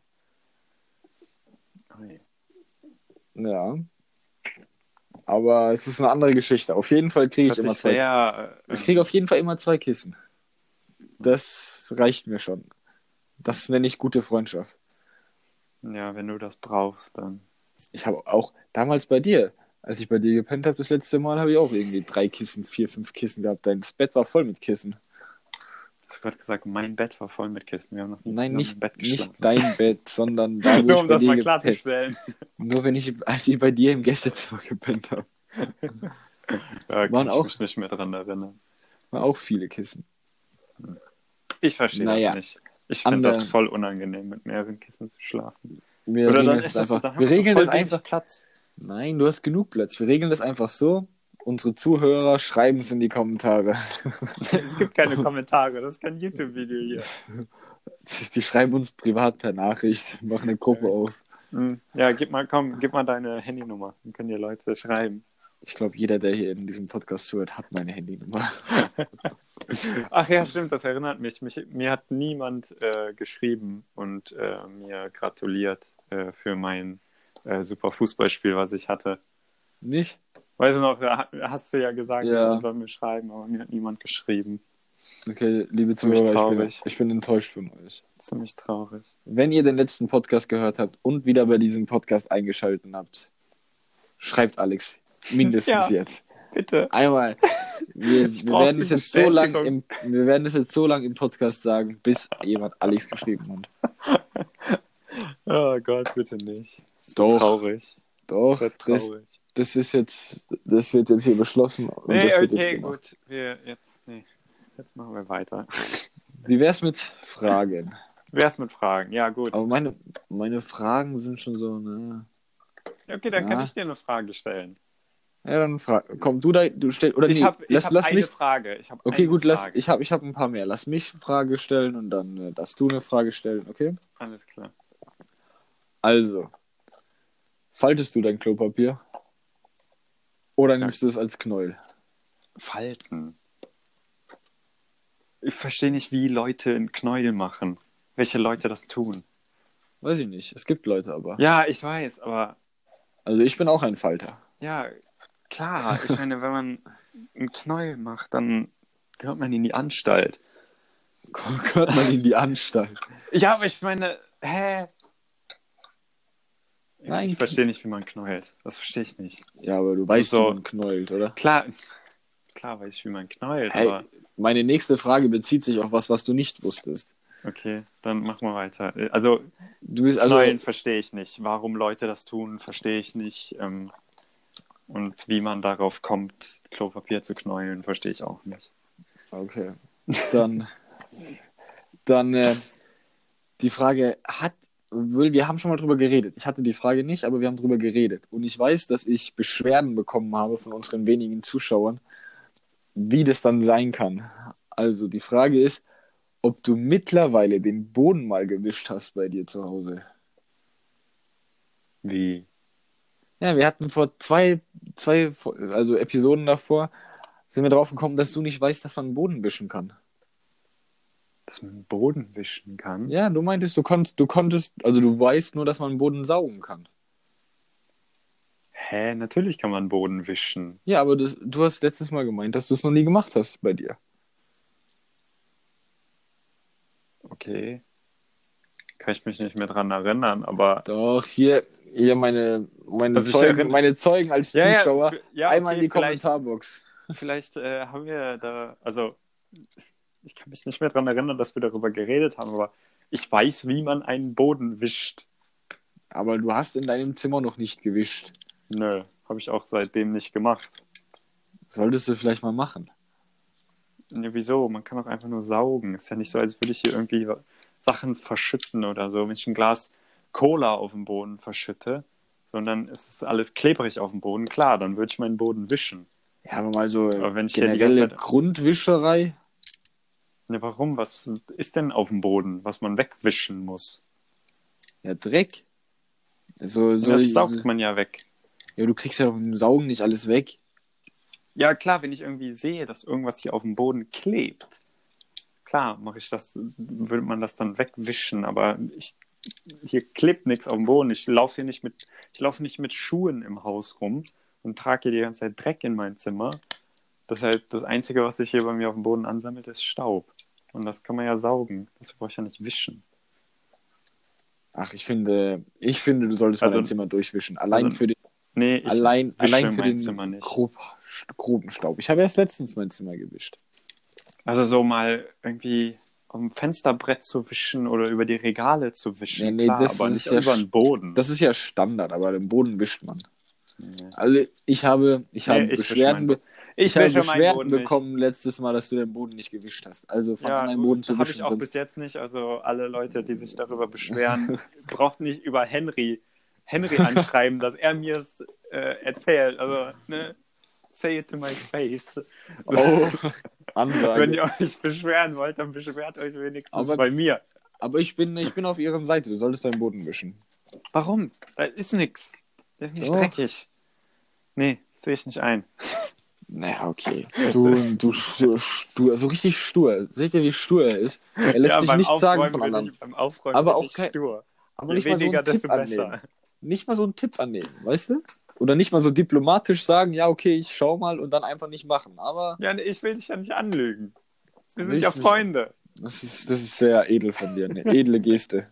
Ja. Aber es ist eine andere Geschichte. Auf jeden Fall kriege Das ich hört immer sich zwei. sehr, äh, Ich kriege auf jeden Fall immer zwei Kissen. Das reicht mir schon. Das nenne ich gute Freundschaft. ja, wenn du das brauchst, dann. Ich habe auch damals bei dir, als ich bei dir gepennt habe, das letzte Mal, habe ich auch irgendwie drei Kissen, vier, fünf Kissen gehabt. Dein Bett war voll mit Kissen. Du hast gerade gesagt, mein Bett war voll mit Kissen. Wir haben noch nie Nein, zusammen nicht, im Bett nicht geschlafen. dein Bett, sondern da, wo Nur ich um bei das dir mal gepennt. klarzustellen. Nur wenn ich, als ich bei dir im Gästezimmer gepennt habe. Da kann Waren ich auch, mich nicht mehr dran erinnern. waren auch viele Kissen. Ich verstehe Naja, das nicht. Ich finde andere- das voll unangenehm, mit mehreren Kissen zu schlafen. Wir Oder regeln dann das ist das so, einfach. dann hat Wir man so regeln voll das wenig einfach. Platz. Nein, du hast genug Platz. Wir regeln das einfach so. Unsere Zuhörer schreiben es in die Kommentare. Es gibt keine Kommentare, das ist kein YouTube-Video hier. Die schreiben uns privat per Nachricht, machen eine Gruppe auf. Hm. Ja, gib mal, komm, gib mal deine Handynummer. Dann können dir Leute schreiben. Ich glaube, jeder, der hier in diesem Podcast zuhört, hat meine Handynummer. Ach ja, stimmt, das erinnert mich. mich mir hat niemand äh, geschrieben und äh, mir gratuliert äh, für mein äh, super Fußballspiel, was ich hatte. Nicht? Weißt du noch, da hast du ja gesagt, Ja. jemand soll mir schreiben, aber mir hat niemand geschrieben. Okay, liebe Ziemlich Zuhörer, ich bin, traurig. ich bin enttäuscht von euch. Ziemlich traurig. Wenn ihr den letzten Podcast gehört habt und wieder bei diesem Podcast eingeschaltet habt, schreibt Alex. Mindestens Ja. jetzt. Bitte. Einmal. Wir, Ich wir brauch werden die es jetzt so lang Bestätigung. im, wir werden es jetzt so lang im Podcast sagen, bis jemand Alex geschrieben hat. Oh Gott, bitte nicht. Das wird Doch. traurig. Doch, Das wird das, traurig. das ist jetzt, das wird jetzt hier beschlossen und Nee, das wird okay, jetzt gemacht. gut. Wir jetzt, nee. Jetzt machen wir weiter. Wie wär's mit Fragen? Wär's mit Fragen? Ja, gut. Aber meine, meine Fragen sind schon so, ne? Okay, dann Ja. kann ich dir eine Frage stellen. Ja, dann frag. Komm, du da, du stell, oder Ich nee, habe lass, hab lass eine mich. Frage. Ich hab Okay, eine gut, lass, Frage. ich habe ich hab ein paar mehr. Lass mich eine Frage stellen und dann äh, darfst du eine Frage stellen, okay? Alles klar. Also, faltest du dein Klopapier? Oder nimmst du es als Knäuel? Falten. Ich verstehe nicht, wie Leute einen Knäuel machen. Welche Leute das tun. Weiß ich nicht. Es gibt Leute aber. Ja, ich weiß, aber Also ich bin auch ein Falter. ja, klar. Ich meine, wenn man einen Knäuel macht, dann gehört man in die Anstalt. Gehört man in die Anstalt. Ja, aber ich meine, hä? Nein, Ich verstehe nicht, wie man knäult. Das verstehe ich nicht. Ja, aber du Das weißt, ist so- wie man knäult, oder? Klar, klar weiß ich, wie man knäult, Hey, aber meine nächste Frage bezieht sich auf was, was du nicht wusstest. okay, dann machen wir weiter. Also, Du bist also. Knäulen verstehe ich nicht. Warum Leute das tun, verstehe ich nicht. Ähm, und wie man darauf kommt, Klopapier zu knäulen, verstehe ich auch nicht. Okay. Dann, dann äh, die Frage hat, wir haben schon mal drüber geredet. Ich hatte die Frage nicht, aber wir haben drüber geredet. Und ich weiß, dass ich Beschwerden bekommen habe von unseren wenigen Zuschauern, wie das dann sein kann. Also die Frage ist, ob du mittlerweile den Boden mal gewischt hast bei dir zu Hause. Wie? Ja, wir hatten vor zwei, zwei, also Episoden davor, sind wir drauf gekommen, dass du nicht weißt, dass man den Boden wischen kann. Dass man den Boden wischen kann? Ja, du meintest, du konntest, du konntest, also du weißt nur, dass man den Boden saugen kann. Hä? Natürlich kann man Boden wischen. Ja, aber das, du hast letztes Mal gemeint, dass du es noch nie gemacht hast bei dir. Okay. Kann ich mich nicht mehr dran erinnern, aber. Doch, hier, hier meine, meine, Also ich Zeugen, erinn- meine Zeugen als Ja, ja, Zuschauer, für- ja, einmal in okay, die vielleicht- Kommentarbox. Vielleicht äh, haben wir da, also ich kann mich nicht mehr daran erinnern, dass wir darüber geredet haben, aber ich weiß, wie man einen Boden wischt. Aber du hast in deinem Zimmer noch nicht gewischt. Nö, habe ich auch seitdem nicht gemacht. Solltest du vielleicht mal machen. Ja, wieso? Man kann auch einfach nur saugen. Ist ja nicht so, als würde ich hier irgendwie Sachen verschütten oder so. Wenn ich ein Glas Cola auf dem Boden verschütte, sondern es ist alles klebrig auf dem Boden, klar, dann würde ich meinen Boden wischen. Ja, aber mal so Aber wenn ich ja die generelle ganze Zeit- Grundwischerei. Ja, warum? Was ist denn auf dem Boden, was man wegwischen muss? Ja, Dreck. So, so, das so, saugt man ja weg. ja, du kriegst ja doch mit dem Saugen nicht alles weg. Ja, klar, wenn ich irgendwie sehe, dass irgendwas hier auf dem Boden klebt, klar, mache ich das, würde man das dann wegwischen, aber ich, hier klebt nichts auf dem Boden. Ich laufe hier nicht mit, ich laufe nicht mit Schuhen im Haus rum und trage hier die ganze Zeit Dreck in mein Zimmer. Das heißt, das Einzige, was sich hier bei mir auf dem Boden ansammelt, ist Staub. Und das kann man ja saugen. Das brauche ich ja nicht wischen. Ach, ich finde, ich finde, du solltest Also- mal dein Zimmer durchwischen. Allein also- für den, Nee, ich allein, wische allein für mein den Zimmer nicht. grob, groben Staub. Ich habe erst letztens mein Zimmer gewischt. Also so mal irgendwie auf dem Fensterbrett zu wischen oder über die Regale zu wischen, Nee, nee, klar, das aber ist nicht ja über sch- den Boden. Das ist ja Standard, aber den Boden wischt man. Nee. Also ich habe, ich Nee, habe ich wische Beschwerden, meinen be ich Ich habe wische meinen Beschwerden Boden nicht. bekommen letztes Mal, dass du den Boden nicht gewischt hast. Also fang Ja, an, deinen Boden zu habe wischen. ich auch sonst- bis jetzt nicht. Also alle Leute, die sich darüber beschweren, braucht nicht über Henry, Henry anschreiben, dass er mir es äh, erzählt. Also, ne, say it to my face. Oh, Wenn Ansage. ihr euch beschweren wollt, dann beschwert euch wenigstens Aber- bei mir. Aber ich bin, ich bin auf ihrer Seite. Du solltest deinen Boden wischen. Warum? Da ist nix. Der ist nicht Doch. dreckig. Nee, sehe ich nicht ein. Naja, okay. Du, du, stur, stur, so richtig stur. Seht ihr, wie stur er ist? Er lässt Ja, sich beim nichts sagen Aufräumen von bin anderen. ich, beim Aufräumen Aber bin auch ich kein- stur. Aber Je nicht mal so weniger, einen Tipp desto annehmen. besser. Nicht mal so einen Tipp annehmen, weißt du? Oder nicht mal so diplomatisch sagen, ja, okay, ich schau mal und dann einfach nicht machen. Aber Ja, nee, ich will dich ja nicht anlügen. Wir sind ja Freunde. Das ist, das ist sehr edel von dir, eine edle Geste.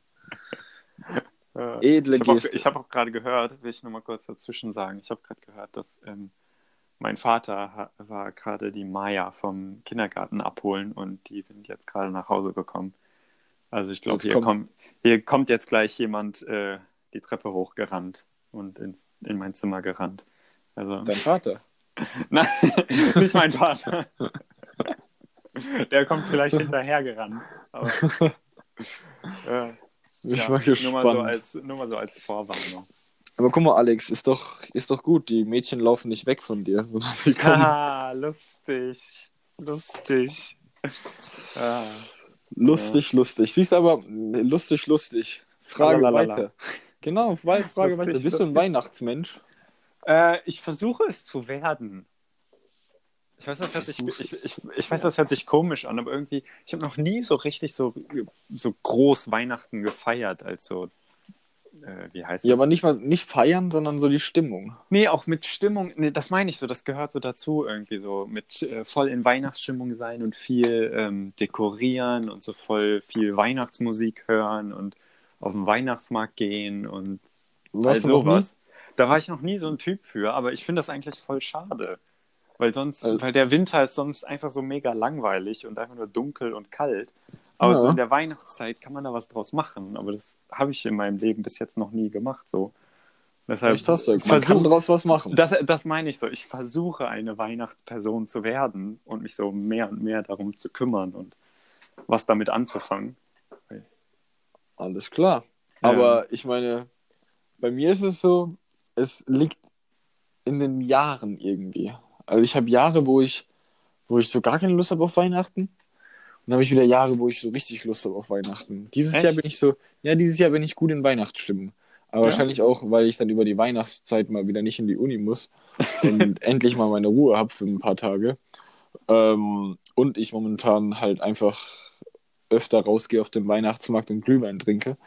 Ja. Edle ich habe Geste. auch, ich hab auch gerade gehört, will ich noch mal kurz dazwischen sagen, ich habe gerade gehört, dass ähm, mein Vater ha- war gerade die Maya vom Kindergarten abholen und die sind jetzt gerade nach Hause gekommen. Also ich glaube, Jetzt hier, kommt- kommt, hier kommt jetzt gleich jemand äh, die Treppe hochgerannt und ins, in mein Zimmer gerannt. Also, Dein Vater? nein, nicht mein Vater. Der kommt vielleicht hinterher gerannt. Aber, äh, Bin ich ja, mal nur, mal so gespannt. als, nur mal so als Vorwarnung. Aber guck mal, Alex, ist doch, ist doch gut. Die Mädchen laufen nicht weg von dir, sondern sie kommen. Ah, lustig. Lustig. Ah, Lustig, lustig. Siehst aber, lustig, lustig. Frage Lalalala. weiter. Genau, Frage Lustig, weiter. Bist du ein lustig. Weihnachtsmensch? äh, ich versuche es zu werden. Ich weiß, das hört sich, Versuch's ich, es. ich, ich weiß, das hört sich komisch an, aber irgendwie, ich habe noch nie so richtig so, so groß Weihnachten gefeiert, als so, äh, wie heißt Ja, es? aber nicht mal nicht feiern, sondern so die Stimmung. Nee, auch mit Stimmung, nee, das meine ich so, das gehört so dazu irgendwie so, mit äh, voll in Weihnachtsstimmung sein und viel ähm, dekorieren und so voll viel Weihnachtsmusik hören und auf den Weihnachtsmarkt gehen und all Warst du noch nie? sowas. Da war ich noch nie so ein Typ für, aber ich finde das eigentlich voll schade. Weil sonst, Also- weil der Winter ist sonst einfach so mega langweilig und einfach nur dunkel und kalt. Aber Ja. so in der Weihnachtszeit kann man da was draus machen. Aber das habe ich in meinem Leben bis jetzt noch nie gemacht. So. Deshalb Echt hast du. Man versuch- kann draus was machen. das, das meine ich so. Ich versuche eine Weihnachtsperson zu werden und mich so mehr und mehr darum zu kümmern und was damit anzufangen. Alles klar. Ja. Aber ich meine, bei mir ist es so, es liegt in den Jahren irgendwie. Also ich habe Jahre, wo ich, wo ich so gar keine Lust habe auf Weihnachten. Und dann habe ich wieder Jahre, wo ich so richtig Lust habe auf Weihnachten. Dieses Echt? Jahr bin ich so, ja, dieses Jahr bin ich gut in Weihnachtsstimmung. Aber Ja? wahrscheinlich auch, weil ich dann über die Weihnachtszeit mal wieder nicht in die Uni muss und endlich mal meine Ruhe habe für ein paar Tage. Ähm, und ich momentan halt einfach öfter rausgehe auf den Weihnachtsmarkt und Glühwein trinke.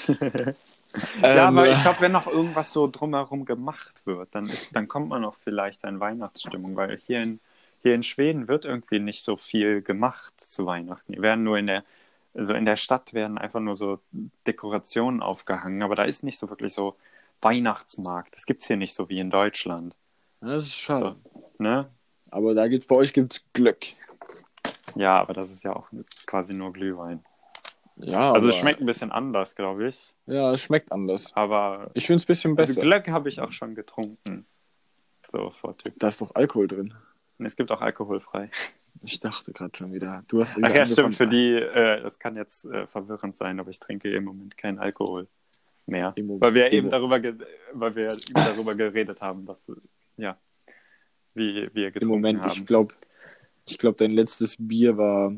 Ja, Ähm, aber äh, ich glaube, wenn noch irgendwas so drumherum gemacht wird, dann, ist, dann kommt man auch vielleicht in Weihnachtsstimmung, weil hier in, hier in Schweden wird irgendwie nicht so viel gemacht zu Weihnachten. Die werden nur in der, also in der Stadt werden einfach nur so Dekorationen aufgehangen, aber da ist nicht so wirklich so Weihnachtsmarkt. Das gibt es hier nicht so wie in Deutschland. Das ist schade. So, ne? Aber da gibt's, bei euch gibt's Glück. Ja, aber das ist ja auch quasi nur Glühwein. Ja, Also aber, es schmeckt ein bisschen anders, glaube ich. Ja, es schmeckt anders. Aber Ich finde es ein bisschen also besser. Glögg habe ich auch schon getrunken. So, vor Typ. Da ist doch Alkohol drin. Und es gibt auch alkoholfrei. Ich dachte gerade schon wieder. Du hast Ach wieder ja, stimmt, angefangen. für die, äh, das kann jetzt äh, verwirrend sein, aber ich trinke im Moment keinen Alkohol mehr. Im Moment- Weil wir im eben Moment. darüber, ge weil wir eben darüber geredet haben, dass, ja, wie wir Im getrunken Moment, haben. ich glaube, ich glaub, dein letztes Bier war,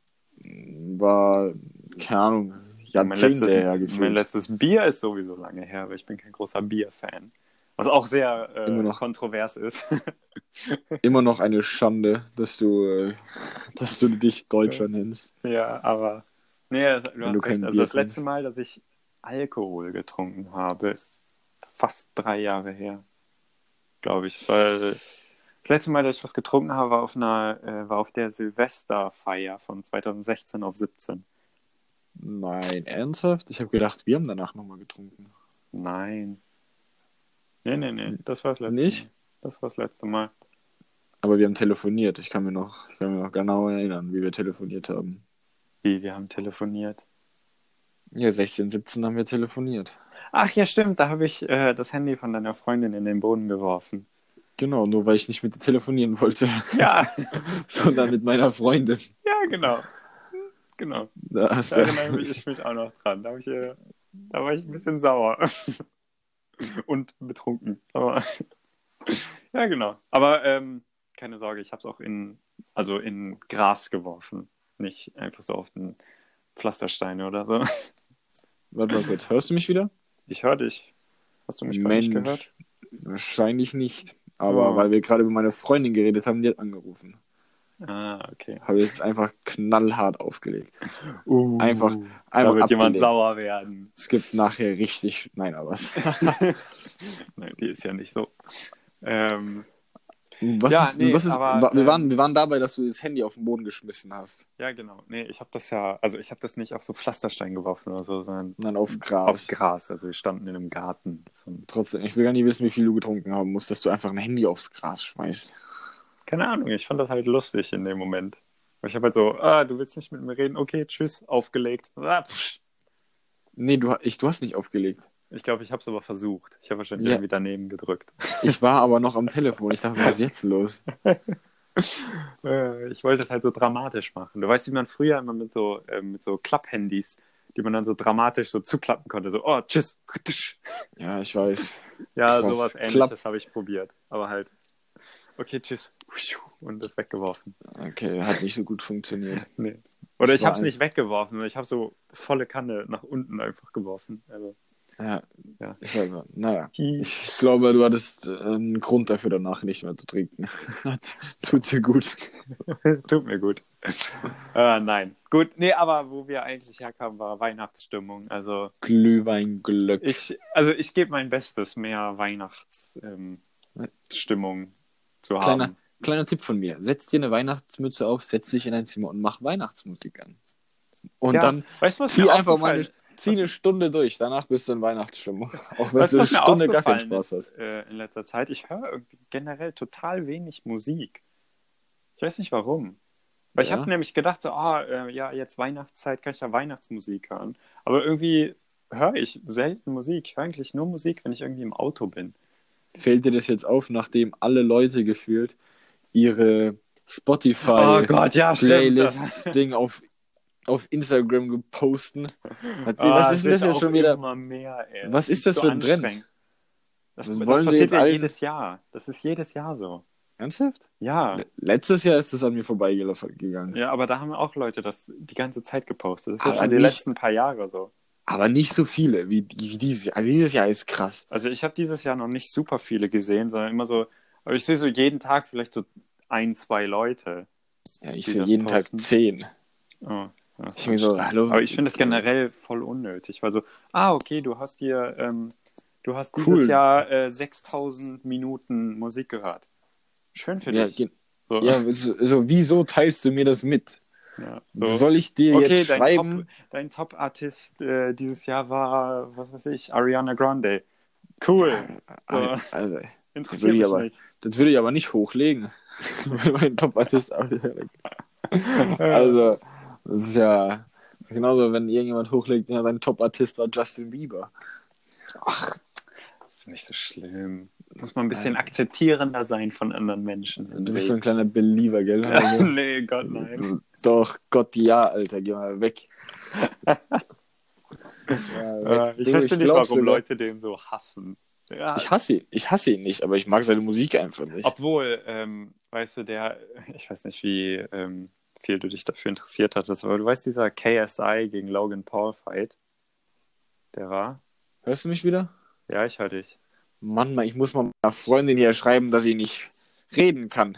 war, keine Ahnung, mein, Jahrzehnte letztes, her mein gefühlt. letztes Bier ist sowieso lange her, aber ich bin kein großer Bier-Fan. Was auch sehr äh, Immer noch. kontrovers ist. Immer noch eine Schande, dass du, äh, dass du dich Deutscher nennst. Ja, aber nee, du hast Wenn du kein recht. Also Bier das letzte trinkst. Mal, dass ich Alkohol getrunken habe, ist fast drei Jahre her, glaube ich. Weil das letzte Mal, dass ich was getrunken habe, war auf einer, äh, war auf der Silvesterfeier von zwanzig sechzehn auf siebzehn. Nein, ernsthaft? Ich habe gedacht, wir haben danach nochmal getrunken. Nein. Nee, nee, nee. Das war das letzte Nicht? Mal. Das war das letzte Mal. Aber wir haben telefoniert. Ich kann mir noch, ich kann mir noch genau erinnern, wie wir telefoniert haben. Wie, wir haben telefoniert. Ja, sechzehn, siebzehn haben wir telefoniert. Ach ja, stimmt. Da habe ich äh, das Handy von deiner Freundin in den Boden geworfen. Genau, nur weil ich nicht mit dir telefonieren wollte, Ja, sondern mit meiner Freundin. ja, genau. Genau. Da hast Da du- erinnere ich mich auch noch dran. Da, hab ich, äh, da war ich ein bisschen sauer. Und betrunken. Aber ja, genau. Aber ähm, keine Sorge, ich habe es auch in, also in Gras geworfen. Nicht einfach so auf den Pflastersteine oder so. Warte mal kurz, hörst du mich wieder? Ich höre dich. Hast du mich gerade nicht Mensch, gehört? wahrscheinlich nicht. Aber Oh. weil wir gerade über meine Freundin geredet haben, die hat angerufen. Ah, okay. Habe jetzt einfach knallhart aufgelegt. Uh, Einfach- da einfach wird jemand abgelehnt. sauer werden. Es gibt nachher richtig... Nein, aber was? Nein, die ist ja nicht so. Ähm, Was Ja, ist, nee, was ist, aber, wir waren, ähm, wir waren dabei, dass du das Handy auf den Boden geschmissen hast. ja, genau. Nee, ich habe das ja, also ich habe das nicht auf so Pflasterstein geworfen oder so, sondern Und dann auf auf Gras. Gras. Also wir standen in einem Garten. So ein- Trotzdem, ich will gar nicht wissen, wie viel du getrunken haben musst, dass du einfach ein Handy aufs Gras schmeißt. Keine Ahnung, ich fand das halt lustig in dem Moment. Weil ich habe halt so, ah, du willst nicht mit mir reden? Okay, tschüss, aufgelegt. Ah, psch. Nee, du, ich, du hast nicht aufgelegt. Ich glaube, ich habe es aber versucht. Ich habe wahrscheinlich Ja, irgendwie daneben gedrückt. ich war aber noch am Telefon. Ich dachte, was ist jetzt los? Äh, Ich wollte es halt so dramatisch machen. Du weißt, wie man früher immer mit so, äh, mit so Klapphandys, die man dann so dramatisch so zuklappen konnte. So, oh, tschüss. Ja, ich weiß. Ja, Krass. sowas Klapp. Ähnliches habe ich probiert. Aber halt, okay, tschüss. Und das weggeworfen. Okay, hat nicht so gut funktioniert. Nee. Oder Ich ich war habe es ein- nicht weggeworfen. Ich habe so volle Kanne nach unten einfach geworfen. Also, Ja, ja. ich weiß nicht. Naja. Hi. Ich glaube, du hattest äh, einen Grund dafür, danach nicht mehr zu trinken. Tut dir gut. Tut mir gut. äh, nein. Gut, nee, aber wo wir eigentlich herkamen, war Weihnachtsstimmung. Also Glühweinglück. ich, also ich gebe mein Bestes, mehr Weihnachtsstimmung ähm, Stimmung zu Kleiner, haben. kleiner Tipp von mir. Setz dir eine Weihnachtsmütze auf, setz dich in dein Zimmer und mach Weihnachtsmusik an. Und Ja, dann weißt du, was zieh mir einfach mal eine, aufgefallen zieh eine Stunde durch. Danach bist du in Weihnachtsstimmung. Auch wenn Weißt du du, eine was mir Stunde gar keinen aufgefallen Spaß ist hast. äh, in letzter Zeit? Ich höre irgendwie generell total wenig Musik. Ich weiß nicht warum. Weil ich Ja? habe nämlich gedacht, so, ah, äh, ja, jetzt Weihnachtszeit kann ich ja Weihnachtsmusik hören. Aber irgendwie höre ich selten Musik. Ich höre eigentlich nur Musik, wenn ich irgendwie im Auto bin. Fällt dir das jetzt auf, nachdem alle Leute gefühlt ihre Oh Gott, ja, stimmt. Spotify-Playlists-Ding auf, auf Instagram geposten? Was, Ah, was es ist denn das wird jetzt auch schon wieder? immer mehr, ey. Was Das ist ist das so für ein Trend? anstrengend. Das, Was das wollen die passiert jetzt ja allen? jedes Jahr. Das ist jedes Jahr so. Ernsthaft? Ja. Letztes Jahr ist das an mir vorbeigegangen. Ja, aber da haben auch Leute das die ganze Zeit gepostet. Das ist Aber jetzt schon die nicht- letzten paar Jahre so. Aber nicht so viele wie, wie dieses Jahr. Also dieses Jahr ist krass. Also ich habe dieses Jahr noch nicht super viele gesehen, sondern immer so, aber ich sehe so jeden Tag vielleicht so ein, zwei Leute. Ja, ich Die sehe das jeden posten. Tag zehn. Oh, ja, Ich bin so, hallo. aber ich finde es generell voll unnötig, weil so, ah, okay, du hast hier, ähm, du hast Cool. dieses Jahr äh, sechstausend Minuten Musik gehört. Schön für Ja, dich. ge- So, ja so, so, wieso teilst du mir das mit? ja, so. Soll ich dir Okay, jetzt dein schreiben? Top, dein Top-Artist äh, dieses Jahr war, was weiß ich, Ariana Grande. Cool. So, Ja, also, das interessiert würde ich mich aber, nicht. das würde ich aber nicht hochlegen. Wenn mein Top-Artist Also, das ist ja genauso, wenn irgendjemand hochlegt, ja, sein Top-Artist war Justin Bieber. Ach, das ist nicht so schlimm. Muss man ein bisschen akzeptierender sein von anderen Menschen. Du bist so ein kleiner Believer, gell? Ja, Also, nee, Gott, nein. doch, Gott, ja, Alter, geh mal weg. Ja, Äh, weg. ich Du, verstehe nicht, glaub warum sogar- Leute den so hassen. Ja, Ich hasse ihn. Ich hasse ihn nicht, aber ich mag seine Musik einfach nicht. obwohl, ähm, weißt du, der, ich weiß nicht, wie ähm, viel du dich dafür interessiert hattest, aber du weißt, dieser K S I gegen Logan Paul Fight, der war? Hörst du mich wieder? Ja, ich höre dich. Mann, ich muss mal meiner Freundin hier schreiben, dass sie nicht reden kann.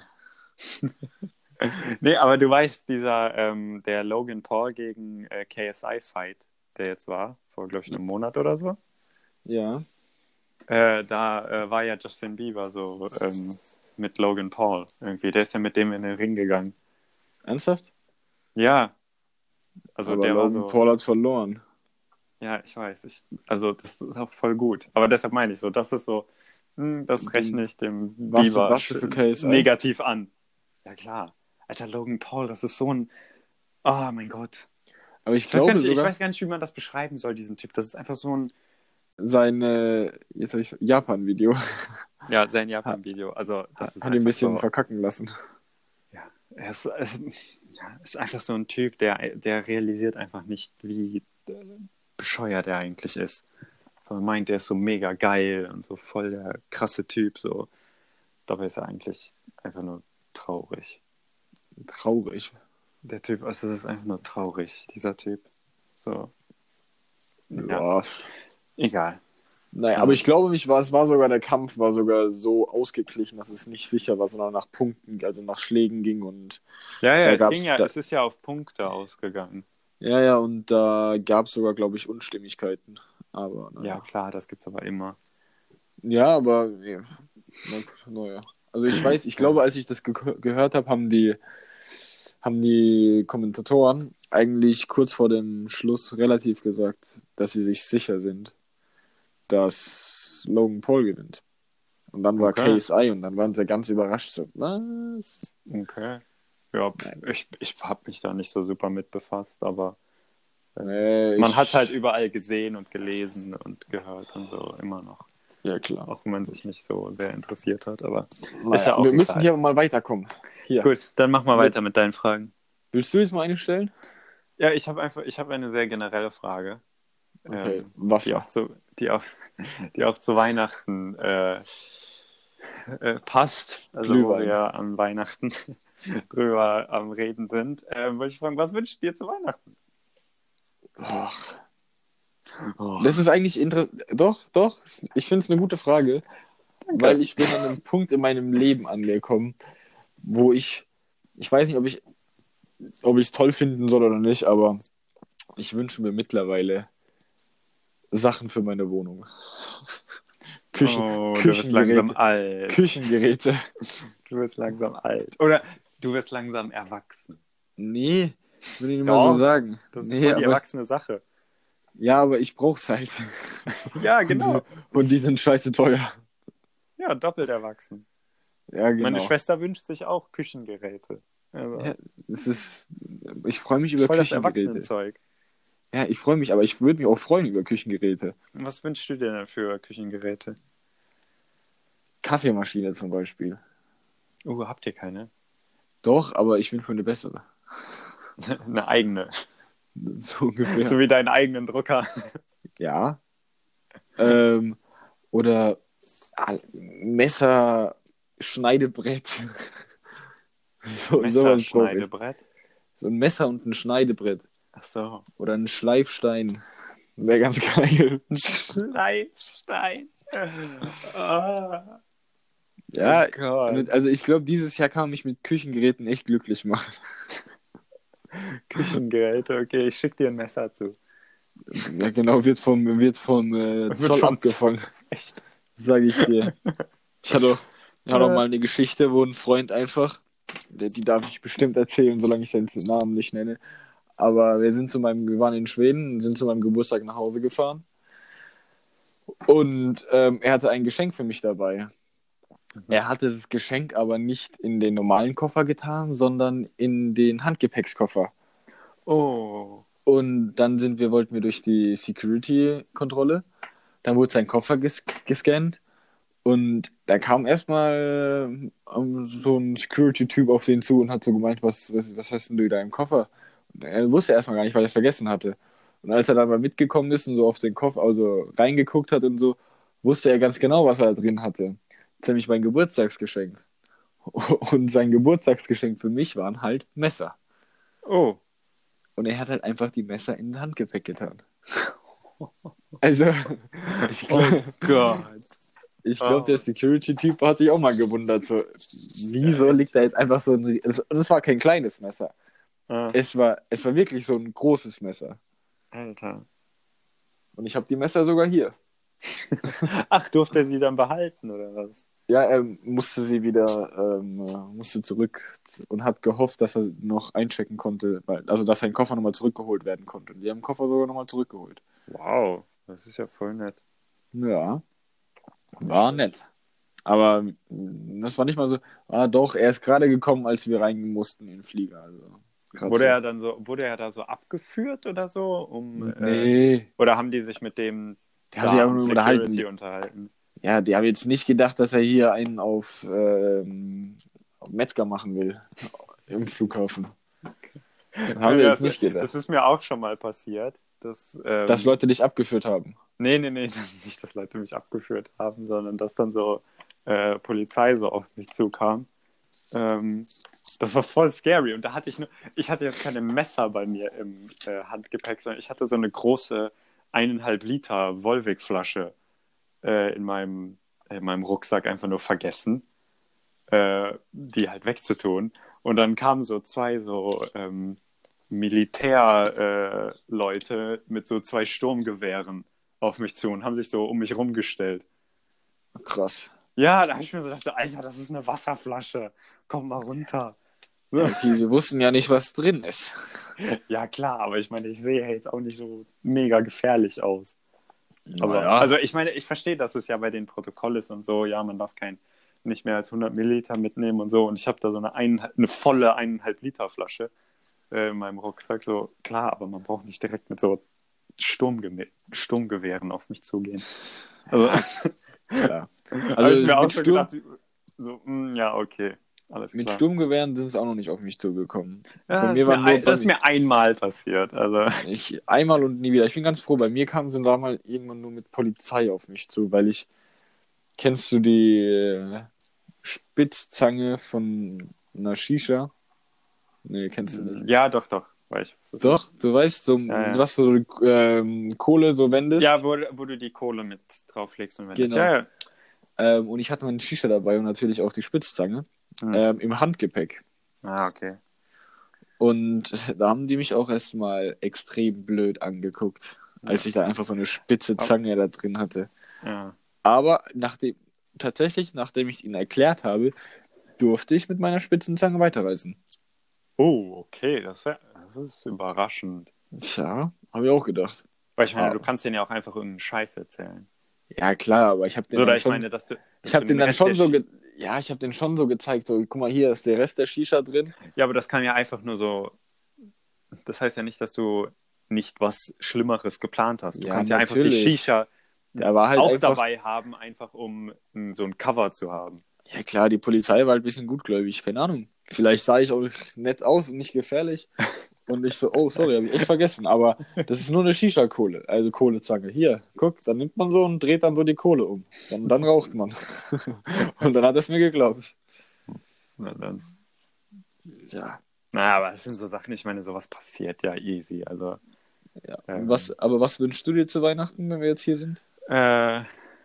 Nee, aber du weißt, dieser, ähm, der Logan Paul gegen äh, K S I Fight, der jetzt war, vor, glaube ich, einem Monat oder so. Ja. Äh, da äh, war ja Justin Bieber so ähm, mit Logan Paul irgendwie. Der ist ja mit dem in den Ring gegangen. Ernsthaft? Ja. Also aber der war Logan so. Paul hat verloren. Ja, ich weiß. Ich, also das ist auch voll gut. Aber deshalb meine ich so, das ist so, hm, das rechne ich dem Was, Bieber was du für K S I? negativ an. Ja klar. Alter, Logan Paul, das ist so ein. Oh mein Gott. Aber ich Ich weiß, gar glaube nicht, ich sogar, weiß gar nicht, wie man das beschreiben soll, diesen Typ. Das ist einfach so ein. sein äh, jetzt hab ich Japan-Video Ja, sein Japan-Video. Also das ist hat ihn ein einfach bisschen so, verkacken lassen. ja, er ist, äh, ja, ist einfach so ein Typ, der, der realisiert einfach nicht, wie äh, bescheuert er eigentlich ist. Man meint, der ist so mega geil und so voll der krasse Typ. So. Dabei ist er eigentlich einfach nur traurig. Traurig. Der Typ, also das ist einfach nur traurig, dieser Typ. So. Ja. Egal. Naja, Ja. aber ich glaube, mich war, es war sogar, der Kampf war sogar so ausgeglichen, dass es nicht sicher war, sondern nach Punkten, also nach Schlägen ging und Ja, ja, Da es, gab's ging ja da- es ist ja auf Punkte ausgegangen. ja, ja, und da gab es sogar, glaube ich, Unstimmigkeiten. Aber Ja, naja. klar, das gibt's aber immer. Ja, aber ja. Naja. Also ich weiß, ich glaube, als ich das ge gehört habe, haben die, haben die Kommentatoren eigentlich kurz vor dem Schluss relativ gesagt, dass sie sich sicher sind, dass Logan Paul gewinnt. Und dann war Okay. K S I und dann waren sie ganz überrascht. So, was? Okay. Ja, ich, ich habe mich da nicht so super mit befasst, aber äh, man ich, hat halt überall gesehen und gelesen und gehört und so immer noch. Ja, klar. Auch wenn man sich nicht so sehr interessiert hat, aber naja, ist ja auch wir egal. müssen hier mal weiterkommen. Hier. Gut, dann mach mal weiter mit deinen Fragen. Willst du jetzt mal eine stellen? Ja, ich habe einfach, ich habe eine sehr generelle Frage. Okay, ähm, was? Die auch zu, die auch, die auch zu Weihnachten äh, äh, passt. Also Glühwein. wo wir am Weihnachten drüber am Reden sind. Ähm, wollte ich fragen, was wünschst du dir zu Weihnachten? Ach. Oh. Das ist eigentlich interessant. Doch, doch. Ich finde es eine gute Frage. Danke. Weil ich bin an einem Punkt in meinem Leben angekommen, wo ich, ich weiß nicht, ob ich ob ich es toll finden soll oder nicht, aber ich wünsche mir mittlerweile Sachen für meine Wohnung. Küchen, oh, du wirst langsam Küchengeräte. alt. Küchengeräte. Du wirst langsam alt. Oder du wirst langsam erwachsen. Nee, will ich nicht mal Doch, so sagen. Das ist Nee, voll die aber, erwachsene Sache. ja, aber ich brauch's halt. Ja, genau. Und die, und die sind scheiße teuer. Ja, doppelt erwachsen. Ja, genau. Meine Schwester wünscht sich auch Küchengeräte. Also, Ja, das ist, ich freue mich das ist über voll das Küchengeräte. Erwachsenenzeug. Ja, ich freue mich, aber ich würde mich auch freuen über Küchengeräte. Und was wünschst du dir denn für Küchengeräte? Kaffeemaschine zum Beispiel. Oh, habt ihr keine? Doch, aber ich wünsche mir eine bessere. Eine eigene. So ungefähr. So wie deinen eigenen Drucker. Ja. ähm, oder ah, Messer, Schneidebrett. so, sowas brauche ich. Messerschneidebrett? So ein Messer und ein Schneidebrett. Ach so. Oder ein Schleifstein. Wäre ganz geil. Ein Schleifstein. Ah. Ja, Oh Gott. also ich glaube, dieses Jahr kann man mich mit Küchengeräten echt glücklich machen. Küchengeräte, okay, ich schicke dir ein Messer zu. Ja, genau, wird vom, wird vom äh, Wird Zoll vom abgefangen. Echt? Sage ich dir. Ich hatte auch, ich hatte auch Äh. mal eine Geschichte, wo ein Freund einfach, die, die darf ich bestimmt erzählen, solange ich seinen Namen nicht nenne. Aber wir sind zu meinem, wir waren in Schweden, sind zu meinem Geburtstag nach Hause gefahren. Und ähm, er hatte ein Geschenk für mich dabei. Er hatte das Geschenk aber nicht in den normalen Koffer getan, sondern in den Handgepäckskoffer. Oh. Und dann sind wir, wollten wir durch die Security-Kontrolle. Dann wurde sein Koffer ges gescannt. Und da kam erstmal ähm, so ein Security-Typ auf den zu und hat so gemeint, was, was, was hast denn du da im Koffer? Und er wusste erstmal gar nicht, weil er es vergessen hatte. Und als er dann mal mitgekommen ist und so auf den Koffer, also reingeguckt hat und so, wusste er ganz genau, was er da drin hatte. Das ist nämlich mein Geburtstagsgeschenk. Und sein Geburtstagsgeschenk für mich waren halt Messer. Oh. Und er hat halt einfach die Messer in den Handgepäck getan. Also, ich glaube, Oh Gott. ich glaub, Oh. der Security-Typ hat sich auch mal gewundert. So, wieso liegt da jetzt einfach so ein. Und es war kein kleines Messer. Ah, Es war, es war wirklich so ein großes Messer. Alter. Und ich habe die Messer sogar hier. Ach, durfte er sie dann behalten, oder was? Ja, er musste sie wieder, ähm, musste zurück und hat gehofft, dass er noch einchecken konnte, weil, also dass sein Koffer nochmal zurückgeholt werden konnte. Und die haben den Koffer sogar nochmal zurückgeholt. Wow, das ist ja voll nett. Ja, war nett. Aber mm, das war nicht mal so, ah doch, er ist gerade gekommen, als wir rein mussten in den Flieger. Also, grad Wurde so. er dann so, wurde er da so abgeführt oder so? Um, äh, Nee, oder haben die sich mit dem der hat sich da einfach am nur Security unterhalten. unterhalten? Ja, die haben jetzt nicht gedacht, dass er hier einen auf, ähm, auf Metzger machen will im Flughafen. Haben wir Ja, jetzt das, nicht gedacht. das ist mir auch schon mal passiert. Dass, ähm, Dass Leute dich abgeführt haben. Nee, nee, nee, das nicht, dass Leute mich abgeführt haben, sondern dass dann so äh, Polizei so auf mich zukam. Ähm, das war voll scary. Und da hatte ich nur, ich hatte jetzt keine Messer bei mir im äh, Handgepäck, sondern ich hatte so eine große eineinhalb Liter Volvic-Flasche äh, in meinem, in meinem Rucksack einfach nur vergessen, äh, die halt wegzutun. Und dann kamen so zwei so ähm, Militärleute äh, Leute mit so zwei Sturmgewehren auf mich zu und haben sich so um mich rumgestellt. Krass. Ja, da habe ich mir so gedacht, Alter, das ist eine Wasserflasche. Komm mal runter. Ja, okay, sie wussten ja nicht, was drin ist. Ja, klar, aber ich meine, ich sehe ja jetzt auch nicht so mega gefährlich aus. Aber, Naja, also ich meine, ich verstehe, dass es ja bei den Protokoll ist und so, ja, man darf kein, nicht mehr als hundert Milliliter mitnehmen und so. Und ich habe da so eine, ein, eine volle eineinhalb Liter Flasche äh, in meinem Rucksack. So, klar, aber man braucht nicht direkt mit so Sturmge- Sturmgewehren auf mich zugehen. Also, ja, klar. habe Also ich mir auch mit, so Sturm, gedacht, so, mh, ja, okay, alles mit klar. Sturmgewehren sind es auch noch nicht auf mich zugekommen. Bei Ja, das mir ist mir, waren nur ein, bei das ist mir, mir einmal passiert. Also, ich einmal und nie wieder. Ich bin ganz froh. Bei mir kamen sie damals irgendwann nur mit Polizei auf mich zu, weil ich, kennst du die äh, Spitzzange von einer Shisha? Nee, kennst du nicht. ja, doch, doch, weiß ich, was das Doch, ist. du weißt, so, Ja, ja. was du ähm, Kohle so Ja, wendest. wo, wo du die Kohle mit drauflegst und wenn das. Genau. Ja, ja. Ähm, und ich hatte meine Shisha dabei und natürlich auch die Spitzzange Hm. ähm, im Handgepäck. Ah, okay. Und da haben die mich auch erstmal extrem blöd angeguckt, als Ja. ich da einfach so eine spitze Zange da drin hatte. Ja. Aber nachdem, tatsächlich, nachdem ich es ihnen erklärt habe, durfte ich mit meiner spitzen Zange weiterreisen. Oh, okay, das ist, ja, das ist überraschend. Tja, habe ich auch gedacht. Weil ich meine, du Aber, kannst denen ja auch einfach irgendeinen Scheiß erzählen. ja, klar, aber ich habe den So, da dann ich schon, meine, dass du, ich dass habe du den den dann Rest der schon so, Sch ge ja, ich habe den schon so gezeigt, so, guck mal, hier ist der Rest der Shisha drin. Ja, aber das kann ja einfach nur so. Das heißt ja nicht, dass du nicht was Schlimmeres geplant hast. Du Ja, kannst ja einfach die natürlich. Shisha Der war halt auch einfach, dabei haben, einfach um m, so ein Cover zu haben. ja klar, die Polizei war halt ein bisschen gutgläubig, keine Ahnung. Vielleicht sah ich auch nett aus und nicht gefährlich. Und ich so, oh, sorry, habe ich echt vergessen. Aber das ist nur eine Shisha-Kohle, also Kohlezange. Hier, guck, dann nimmt man so und dreht dann so die Kohle um. Dann, dann raucht man. Und dann hat er es mir geglaubt. Na, dann. Tja, Na, aber das sind so Sachen, ich meine, sowas passiert ja easy. Also, ja. ähm, Was, aber was wünschst du dir zu Weihnachten, wenn wir jetzt hier sind? äh,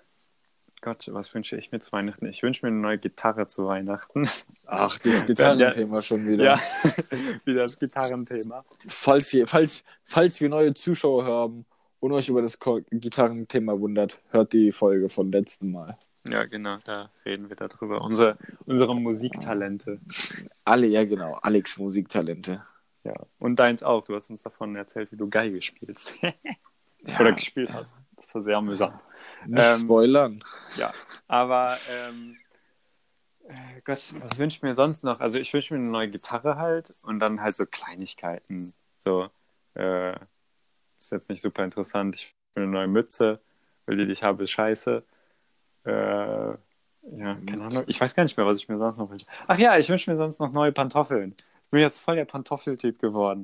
Gott, was wünsche ich mir zu Weihnachten? Ich wünsche mir eine neue Gitarre zu Weihnachten. Ach, das Wenn Gitarrenthema schon wieder. Ja, wieder das Gitarrenthema. Falls, ihr, falls, falls wir neue Zuschauer haben und euch über das Ko- Gitarrenthema wundert, hört die Folge von letzten Mal. Ja, genau, da reden wir darüber. Unsere, unsere Musiktalente. Alle, ja genau, Alex Musiktalente. Ja, und deins auch. Du hast uns davon erzählt, wie du Geige spielst. Ja, Oder gespielt hast. Das war sehr amüsant. nicht Ähm, spoilern. Ja, aber ähm, äh, Gott, was wünsche ich mir sonst noch? Also ich wünsche mir eine neue Gitarre halt und dann halt so Kleinigkeiten. So, äh, ist jetzt nicht super interessant. Ich wünsche mir eine neue Mütze, weil die, die ich habe, ist scheiße. Äh, ja, keine Ahnung. Ich weiß gar nicht mehr, was ich mir sonst noch wünsche. Ach ja, ich wünsche mir sonst noch neue Pantoffeln. Ich bin jetzt voll der Pantoffeltyp geworden.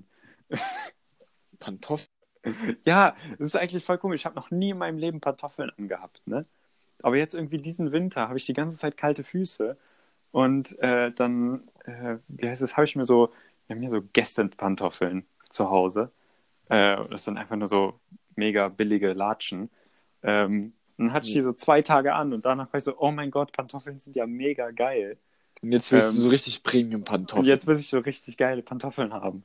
Pantoffeln. Ja, das ist eigentlich voll komisch. Ich habe noch nie in meinem Leben Pantoffeln angehabt, ne? Aber jetzt irgendwie diesen Winter habe ich die ganze Zeit kalte Füße und äh, dann, äh, wie heißt es, habe ich mir so, wir haben hier so Gästenpantoffeln zu Hause. Äh, das sind einfach nur so mega billige Latschen. Ähm, dann hatte ich die so zwei Tage an und danach war ich so, oh mein Gott, Pantoffeln sind ja mega geil. Und jetzt willst du Ähm, so richtig Und Premium-Pantoffeln. jetzt will ich so richtig geile Pantoffeln haben.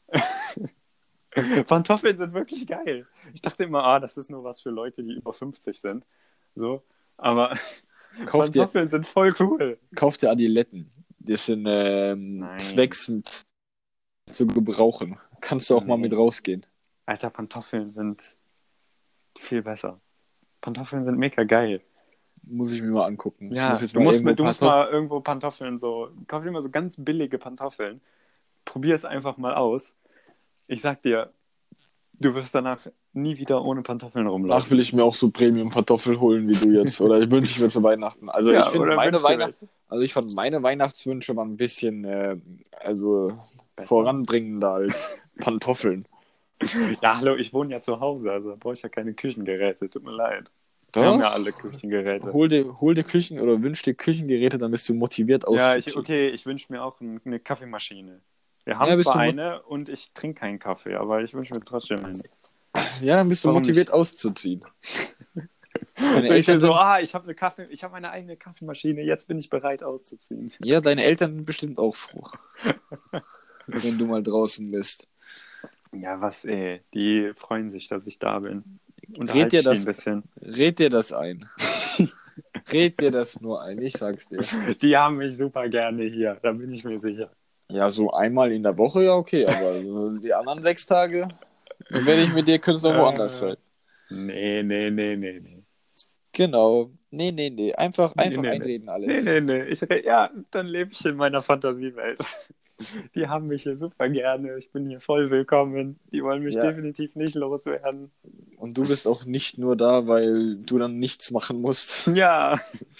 Pantoffeln sind wirklich geil. Ich dachte immer, ah, das ist nur was für Leute, die über fünfzig sind. So, aber Kauf dir, Pantoffeln sind voll cool. kauf dir Adiletten. Das sind ähm, Nein. zwecks zu gebrauchen. Kannst du auch mal Nee. mit rausgehen. Alter, Pantoffeln sind viel besser. Pantoffeln sind mega geil. Muss ich mir mal angucken. Ich Ja, muss jetzt du mal musst, irgendwo du musst Pantoff- mal irgendwo Pantoffeln so, kauf dir mal so ganz billige Pantoffeln. Probier es einfach mal aus. Ich sag dir, du wirst danach nie wieder ohne Pantoffeln Danach rumlaufen. will ich mir auch so Premium-Pantoffeln holen wie du jetzt. Oder ich wünsche ich mir zu Weihnachten. Also Ja, ich finde oder meine wünschst dir Weihnachts welche? also ich fand meine Weihnachtswünsche waren ein bisschen äh, also Besser? voranbringender als Pantoffeln. Ja, hallo, ich wohne ja zu Hause, also da brauche ich ja keine Küchengeräte. Tut mir leid. Wir Doch. haben ja alle Küchengeräte. Hol dir, hol dir Küchen oder wünsch dir Küchengeräte, dann bist du motiviert Ja, auszuziehen. ich, okay, ich wünsche mir auch ein, eine Kaffeemaschine. Wir haben Ja, bist zwar du mo- eine und ich trinke keinen Kaffee, aber ich wünsche mir trotzdem eine. Ja, dann bist du Warum motiviert nicht? auszuziehen. Deine Wenn ich Eltern so, sind, ah, ich habe eine Kaffee, ich habe meine eigene Kaffeemaschine, jetzt bin ich bereit auszuziehen. ja, deine Eltern sind bestimmt auch froh. Wenn du mal draußen bist. Ja, was, ey, die freuen sich, dass ich da bin. Red Unterhalte dir ich die das, ein bisschen. red dir das ein. Red dir das nur ein, ich sag's dir. Die haben mich super gerne hier, da bin ich mir sicher. Ja, so einmal in der Woche, ja, okay, aber so die anderen sechs Tage, wenn ich mit dir, könnte es noch woanders Äh, sein. nee, nee, nee, nee, nee. Genau. Nee, nee, nee. Einfach, Nee, einfach nee, nee. einreden Nee, alles. nee, nee. Ich, re- ja, dann lebe ich in meiner Fantasiewelt. Die haben mich hier super gerne. Ich bin hier voll willkommen. Die wollen mich Ja, definitiv nicht loswerden. und du bist auch nicht nur da, weil du dann nichts machen musst. Ja,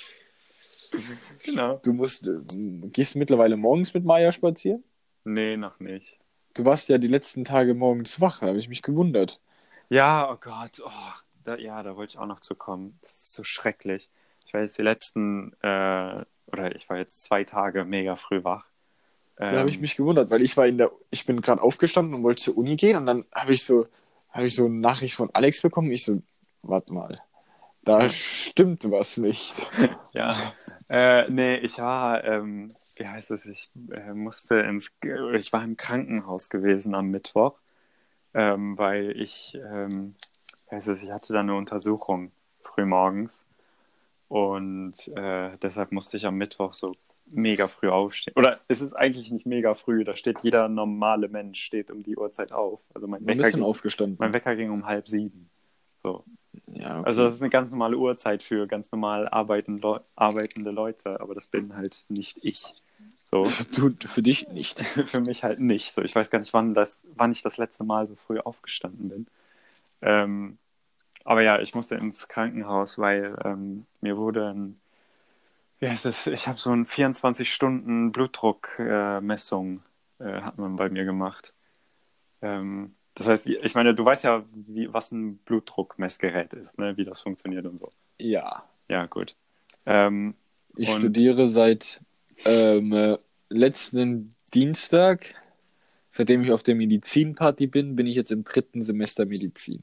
genau. Du musst, äh, gehst mittlerweile morgens mit Maya spazieren? Nee, noch nicht. Du warst ja die letzten Tage morgens wach, habe ich mich gewundert. Ja, oh Gott. Oh, da, ja, da wollte ich auch noch zu kommen. Das ist so schrecklich. Ich war jetzt die letzten, äh, oder ich war jetzt zwei Tage mega früh wach. Da habe ich Ähm, mich gewundert, weil ich war in der, ich bin gerade aufgestanden und wollte zur Uni gehen und dann habe ich so, habe ich so eine Nachricht von Alex bekommen. Ich so, warte mal, da ja. stimmt was nicht. Ja, äh, nee, ich war, ähm, wie heißt es, ich äh, musste ins, ich war im Krankenhaus gewesen am Mittwoch, ähm, weil ich, ähm, wie heißt es, ich hatte da eine Untersuchung frühmorgens und äh, deshalb musste ich am Mittwoch so mega früh aufstehen. Oder es ist eigentlich nicht mega früh, da steht jeder normale Mensch steht um die Uhrzeit auf. Also mein Wann Wecker bist du denn ging, mein aufgestanden? Wecker ging um halb sieben. So. Ja, Also das okay. ist eine ganz normale Uhrzeit für ganz normal arbeiten Leu arbeitende Leute, aber das bin halt nicht ich. So, Du, für dich nicht. für mich halt nicht. So, ich weiß gar nicht, wann das, wann ich das letzte Mal so früh aufgestanden bin. Ähm, aber ja, ich musste ins Krankenhaus, weil ähm, mir wurde ein, wie heißt es, ich habe so ein vierundzwanzig Stunden Blutdruckmessung äh, hat man bei mir gemacht. Ähm, das heißt, ich meine, du weißt ja, wie, was ein Blutdruckmessgerät ist, ne? Wie das funktioniert und so. Ja. Ja, gut. Ähm, Ich und studiere seit ähm, äh, letzten Dienstag. Seitdem ich auf der Medizinparty bin, bin ich jetzt im dritten Semester Medizin.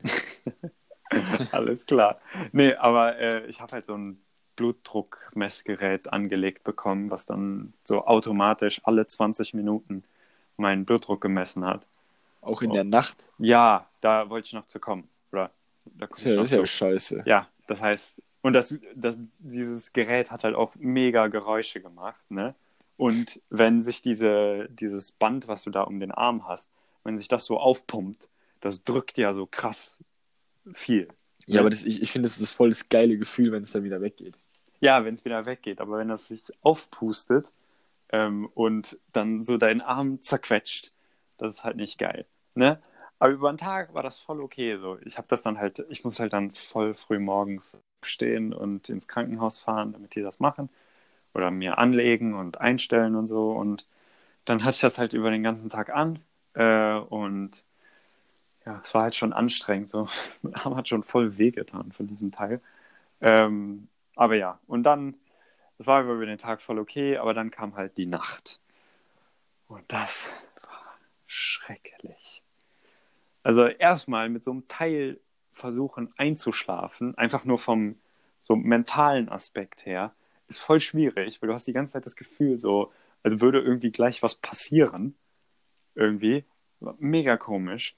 alles klar. Nee, aber äh, ich habe halt so ein Blutdruckmessgerät angelegt bekommen, was dann so automatisch alle zwanzig Minuten meinen Blutdruck gemessen hat. Auch in Oh. der Nacht. Ja, da wollte ich noch zu kommen. Oder da Das komme ist ich ja, noch das ist ja zu. scheiße. Ja, das heißt, und das, das, dieses Gerät hat halt auch mega Geräusche gemacht, ne? Und wenn sich diese, dieses Band, was du da um den Arm hast, wenn sich das so aufpumpt, das drückt ja so krass viel, Ja, aber ne? das, ich, ich finde, das ist voll das geile Gefühl, wenn es dann wieder weggeht. Ja, wenn es wieder weggeht, aber wenn das sich aufpustet ähm, und dann so deinen Arm zerquetscht, das ist halt nicht geil, ne? Aber über den Tag war das voll okay so. Ich habe das dann halt, ich muss halt dann voll früh morgens aufstehen und ins Krankenhaus fahren, damit die das machen oder mir anlegen und einstellen und so und dann hatte ich das halt über den ganzen Tag an äh, und ja, es war halt schon anstrengend so. Mein Arm hat schon voll wehgetan von diesem Teil. Ähm, aber ja, und dann, das war über den Tag voll okay, aber dann kam halt die Nacht. Und das war schrecklich. Also erstmal mit so einem Teil versuchen einzuschlafen, einfach nur vom so mentalen Aspekt her, ist voll schwierig, weil du hast die ganze Zeit das Gefühl so, als würde irgendwie gleich was passieren. Irgendwie. Mega komisch.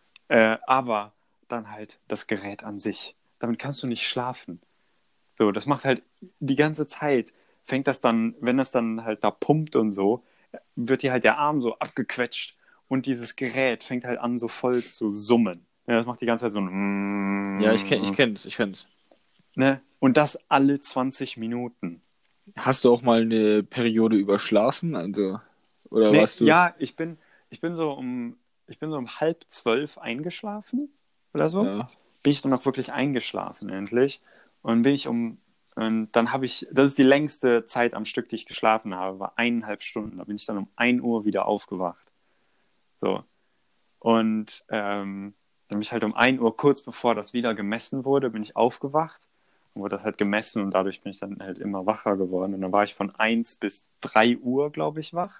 Äh, aber dann halt das Gerät an sich. Damit kannst du nicht schlafen. So, das macht halt die ganze Zeit, fängt das dann, wenn es dann halt da pumpt und so, wird dir halt der Arm so abgequetscht und dieses Gerät fängt halt an, so voll zu summen. Ja, das macht die ganze Zeit so Ja, ich kenn, ich ein, kenn's, ich kenn's. ne? Und das alle zwanzig Minuten. Hast du auch mal eine Periode überschlafen? Also, oder Ne, warst du? ja, ich bin, ich bin so um, ich bin so um halb zwölf eingeschlafen oder so. Ja. Bin ich dann auch wirklich eingeschlafen endlich. Und bin ich um, und dann habe ich, das ist die längste Zeit am Stück, die ich geschlafen habe, war eineinhalb Stunden. Da bin ich dann um ein Uhr wieder aufgewacht. So. Und ähm, dann bin ich halt um ein Uhr, kurz bevor das wieder gemessen wurde, bin ich aufgewacht. Dann wurde das halt gemessen und dadurch bin ich dann halt immer wacher geworden. Und dann war ich von eins bis drei Uhr, glaube ich, wach.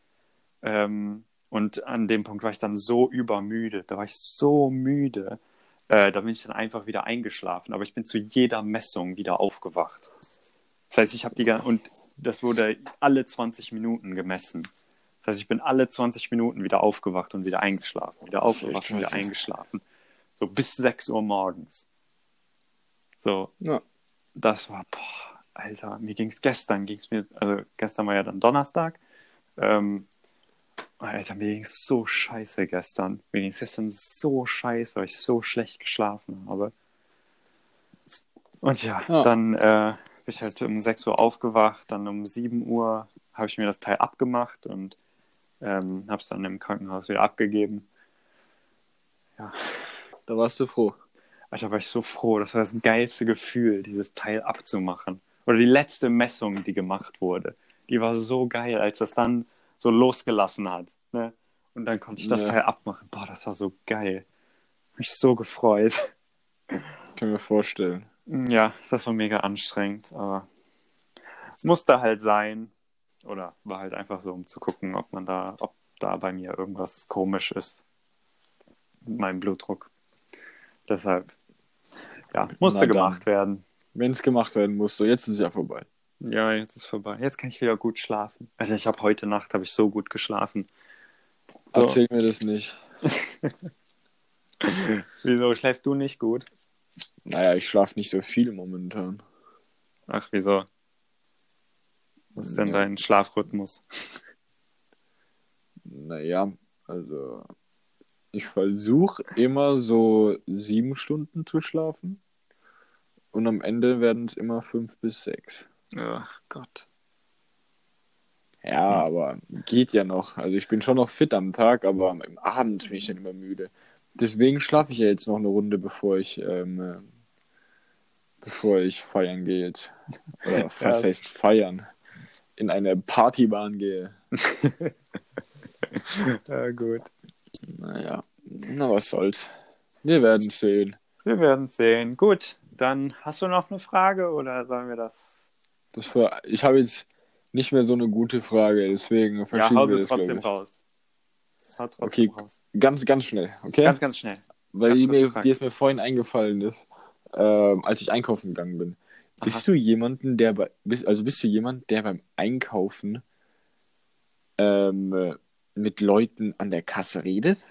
Ähm, und an dem Punkt war ich dann so übermüde. Da war ich so müde. Äh, da bin ich dann einfach wieder eingeschlafen. Aber ich bin zu jeder Messung wieder aufgewacht. Das heißt, ich habe die gan- und das wurde alle zwanzig Minuten gemessen. Das heißt, ich bin alle zwanzig Minuten wieder aufgewacht und wieder eingeschlafen. Wieder Das ist echt aufgewacht und wieder scheiße. eingeschlafen. So bis sechs Uhr morgens. So, Ja. das war, boah, Alter, mir ging es gestern, ging's mir, also gestern war ja dann Donnerstag. Ähm, Alter, mir ging es so scheiße gestern. Mir ging es gestern so scheiße, weil ich so schlecht geschlafen habe. Und ja, Ja. dann äh, bin ich halt um sechs Uhr aufgewacht, dann um sieben Uhr habe ich mir das Teil abgemacht und ähm, habe es dann im Krankenhaus wieder abgegeben. Ja. Da warst du froh. Alter, war ich so froh. Das war das geilste Gefühl, dieses Teil abzumachen. Oder die letzte Messung, die gemacht wurde. Die war so geil, als das dann so losgelassen hat. Ne? Und dann konnte ich das Ja. Teil abmachen. Boah, das war so geil. Hab mich so gefreut. Kann mir vorstellen. Ja, das war mega anstrengend, aber musste halt sein. Oder war halt einfach so, um zu gucken, ob man da, ob da bei mir irgendwas komisch ist. Mit meinem Blutdruck. Deshalb, ja, musste Na dann. gemacht werden. Wenn es gemacht werden muss, so jetzt ist es ja vorbei. Ja, jetzt ist vorbei. Jetzt kann ich wieder gut schlafen. Also ich habe heute Nacht habe ich so gut geschlafen. So. Erzähl mir das nicht. Wieso schläfst du nicht gut? Naja, ich schlafe nicht so viel momentan. Ach, wieso? Was ist denn Ja. dein Schlafrhythmus? Naja, also ich versuche immer so sieben Stunden zu schlafen und am Ende werden es immer fünf bis sechs. Ach Gott. Ja, aber geht ja noch. Also ich bin schon noch fit am Tag, aber am Abend bin ich dann immer müde. Deswegen schlafe ich ja jetzt noch eine Runde, bevor ich ähm, äh, bevor ich feiern gehe jetzt. Oder was Ja, heißt feiern? In eine Partybahn gehe. ja, gut. Naja, na was soll's. Wir werden sehen. Wir werden sehen. Gut, dann hast du noch eine Frage oder sollen wir das... Das war, ich habe jetzt nicht mehr so eine gute Frage, deswegen Ja, verschieben hau wir sie das, trotzdem glaube raus. Hau ich. trotzdem Okay, raus. ganz, ganz schnell, okay? Ganz, ganz schnell. Weil ganz die, kurze mir, Frage. die es mir vorhin eingefallen ist, ähm, als ich einkaufen gegangen bin. Aha. Bist du jemanden, der bei, bist, also bist du jemand, der beim Einkaufen ähm, mit Leuten an der Kasse redet?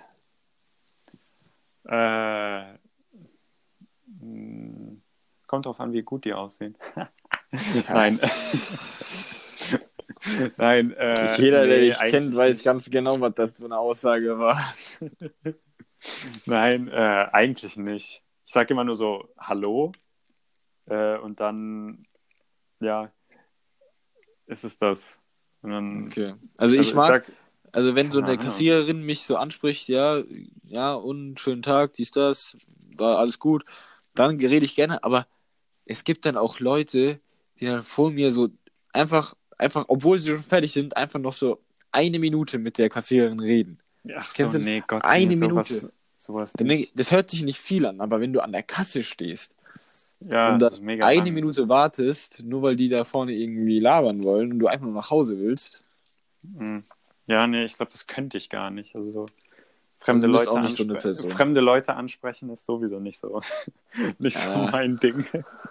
Äh, mh, kommt drauf an, wie gut die aussehen. Nein. Nein, äh, Jeder, der nee, dich kennt, eigentlich weiß nicht. ganz genau, was das für eine Aussage war. Nein, äh, eigentlich nicht. Ich sage immer nur so Hallo äh, und dann, ja, ist es das. Und dann, Okay. Also ich also ich mag, sag, also wenn so keine eine Ahnung. Kassiererin mich so anspricht, ja, ja, und schönen Tag, dies, das, war alles gut, dann rede ich gerne, aber es gibt dann auch Leute, die dann vor mir so einfach, einfach, obwohl sie schon fertig sind, einfach noch so eine Minute mit der Kassiererin reden. Ach so, Kennst du das? nee, Gott, Eine nee, Minute. sowas, sowas Dann denk ich, nicht. das hört sich nicht viel an, aber wenn du an der Kasse stehst Ja, und das dann ist mega eine lang. Minute wartest, nur weil die da vorne irgendwie labern wollen und du einfach nur nach Hause willst, Hm. Ja, nee, ich glaube, das könnte ich gar nicht. Also so fremde, du bist Leute auch nicht so eine anspre- Person. fremde Leute ansprechen ist sowieso nicht so, nicht so Ja. mein Ding.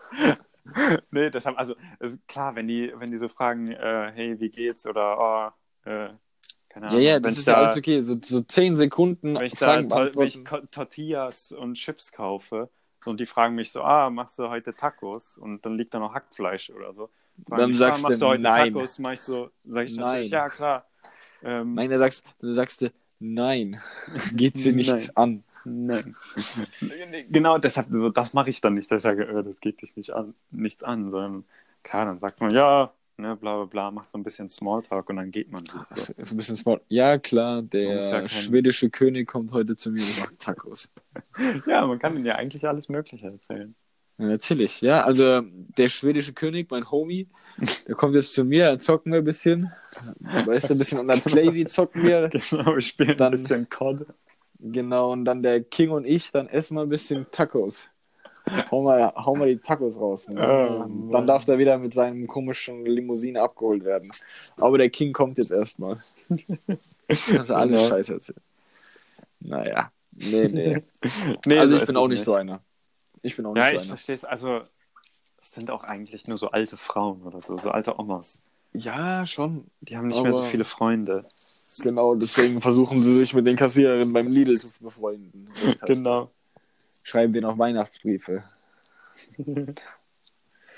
Nee, deshalb, also es ist klar, wenn die, wenn die so fragen, äh, hey, wie geht's? Oder oh, äh, keine Ja, Ahnung, ja, wenn das ich ist ja da, alles okay. So, so zehn Sekunden wenn ich da Fragen to- wenn ich beantworten. Ko- Tortillas und Chips kaufe so, und die fragen mich so, ah, machst du heute Tacos? Und dann liegt da noch Hackfleisch oder so. Fragen Dann mich, sagst ah, machst du du heute nein. Tacos? Mach ich so, sag ich natürlich, Nein. ja, klar. Ähm, Nein, dann sagst, dann sagst du nein. Geht dir nichts Nein. an. Nein. Genau, deshalb, so, das mache ich dann nicht, dass ich sage, äh, das geht dich nicht an, nichts an, sondern klar, dann sagt man, ja, ne, bla bla bla, macht so ein bisschen Smalltalk und dann geht man wieder. So. Ist ein bisschen smart. Ja, klar, Man muss der ja kein- schwedische König kommt heute zu mir und macht Tacos. Ja, man kann ja eigentlich alles Mögliche erzählen. Ja, natürlich, ja. Also der schwedische König, mein Homie, der kommt jetzt zu mir, dann zocken wir ein bisschen. Weißt du, ein bisschen an der Playsee zocken wir. Genau, ich spiele Dann- ein bisschen C O D. Genau, und dann der King und ich, dann essen wir ein bisschen Tacos. Hau mal, hau mal die Tacos raus. Ne? Oh, dann Mann. darf er wieder mit seinem komischen Limousine abgeholt werden. Aber der King kommt jetzt erstmal. Kannst du alles Genau. Scheiße erzählen. Naja, nee, nee. Nee, also so ich ist bin es auch nicht so einer. Ich bin auch nicht Ja, so ich einer. verstehe es. Also, es sind auch eigentlich nur so alte Frauen oder so, so alte Omas. Ja, schon. Die haben nicht mehr so Aber- viele Freunde. Genau, deswegen versuchen sie sich mit den Kassiererinnen beim Lidl zu befreunden. Genau. Schreiben wir noch Weihnachtsbriefe.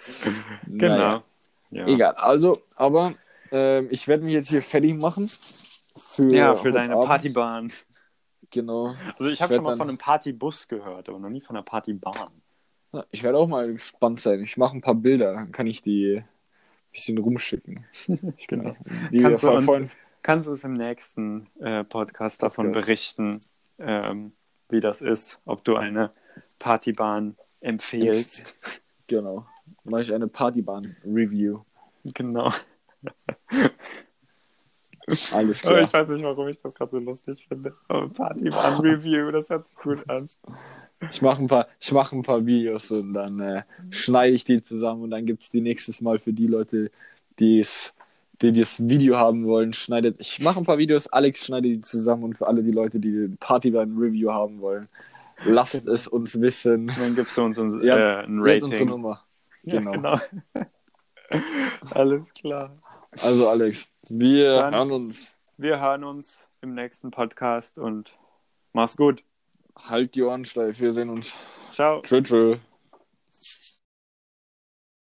Genau. Naja, Ja. egal. Also, aber ähm, ich werde mich jetzt hier fertig machen für, Ja, für heute deine Abend. Partybahn. Genau. Also ich Ich habe schon werde mal von dann, einem Partybus gehört, aber noch nie von einer Partybahn. ja, ich werde auch mal gespannt sein. Ich mache ein paar Bilder, dann kann ich die ein bisschen rumschicken. Ich Genau. meine, die wir Kannst du vor- uns, vorhin kannst du es im nächsten äh, Podcast davon Podcast. berichten, ähm, wie das ist, ob du eine Partybahn empfehlst? Genau. Mache ich eine Partybahn-Review. Genau. Alles Aber klar. ich weiß nicht, warum ich das gerade so lustig finde. Aber Partybahn-Review, das hört sich gut an. Ich mache ein paar, ich mache ein paar Videos und dann äh, schneide ich die zusammen und dann gibt es die nächstes Mal für die Leute, die es, die das Video haben wollen, schneidet. Ich mache ein paar Videos, Alex schneidet die zusammen und für alle die Leute, die Partybahn-Review haben wollen, lasst Genau. es uns wissen. Und dann gibst du uns uns, Ihr habt, äh, ein ihr habt unsere Rating. Nummer. Ja, Genau. genau. Alles klar. Also Alex, wir Dann, hören uns. wir hören uns im nächsten Podcast und mach's gut. Halt die Ohren steif, wir sehen uns. Ciao. Tschö, tschö.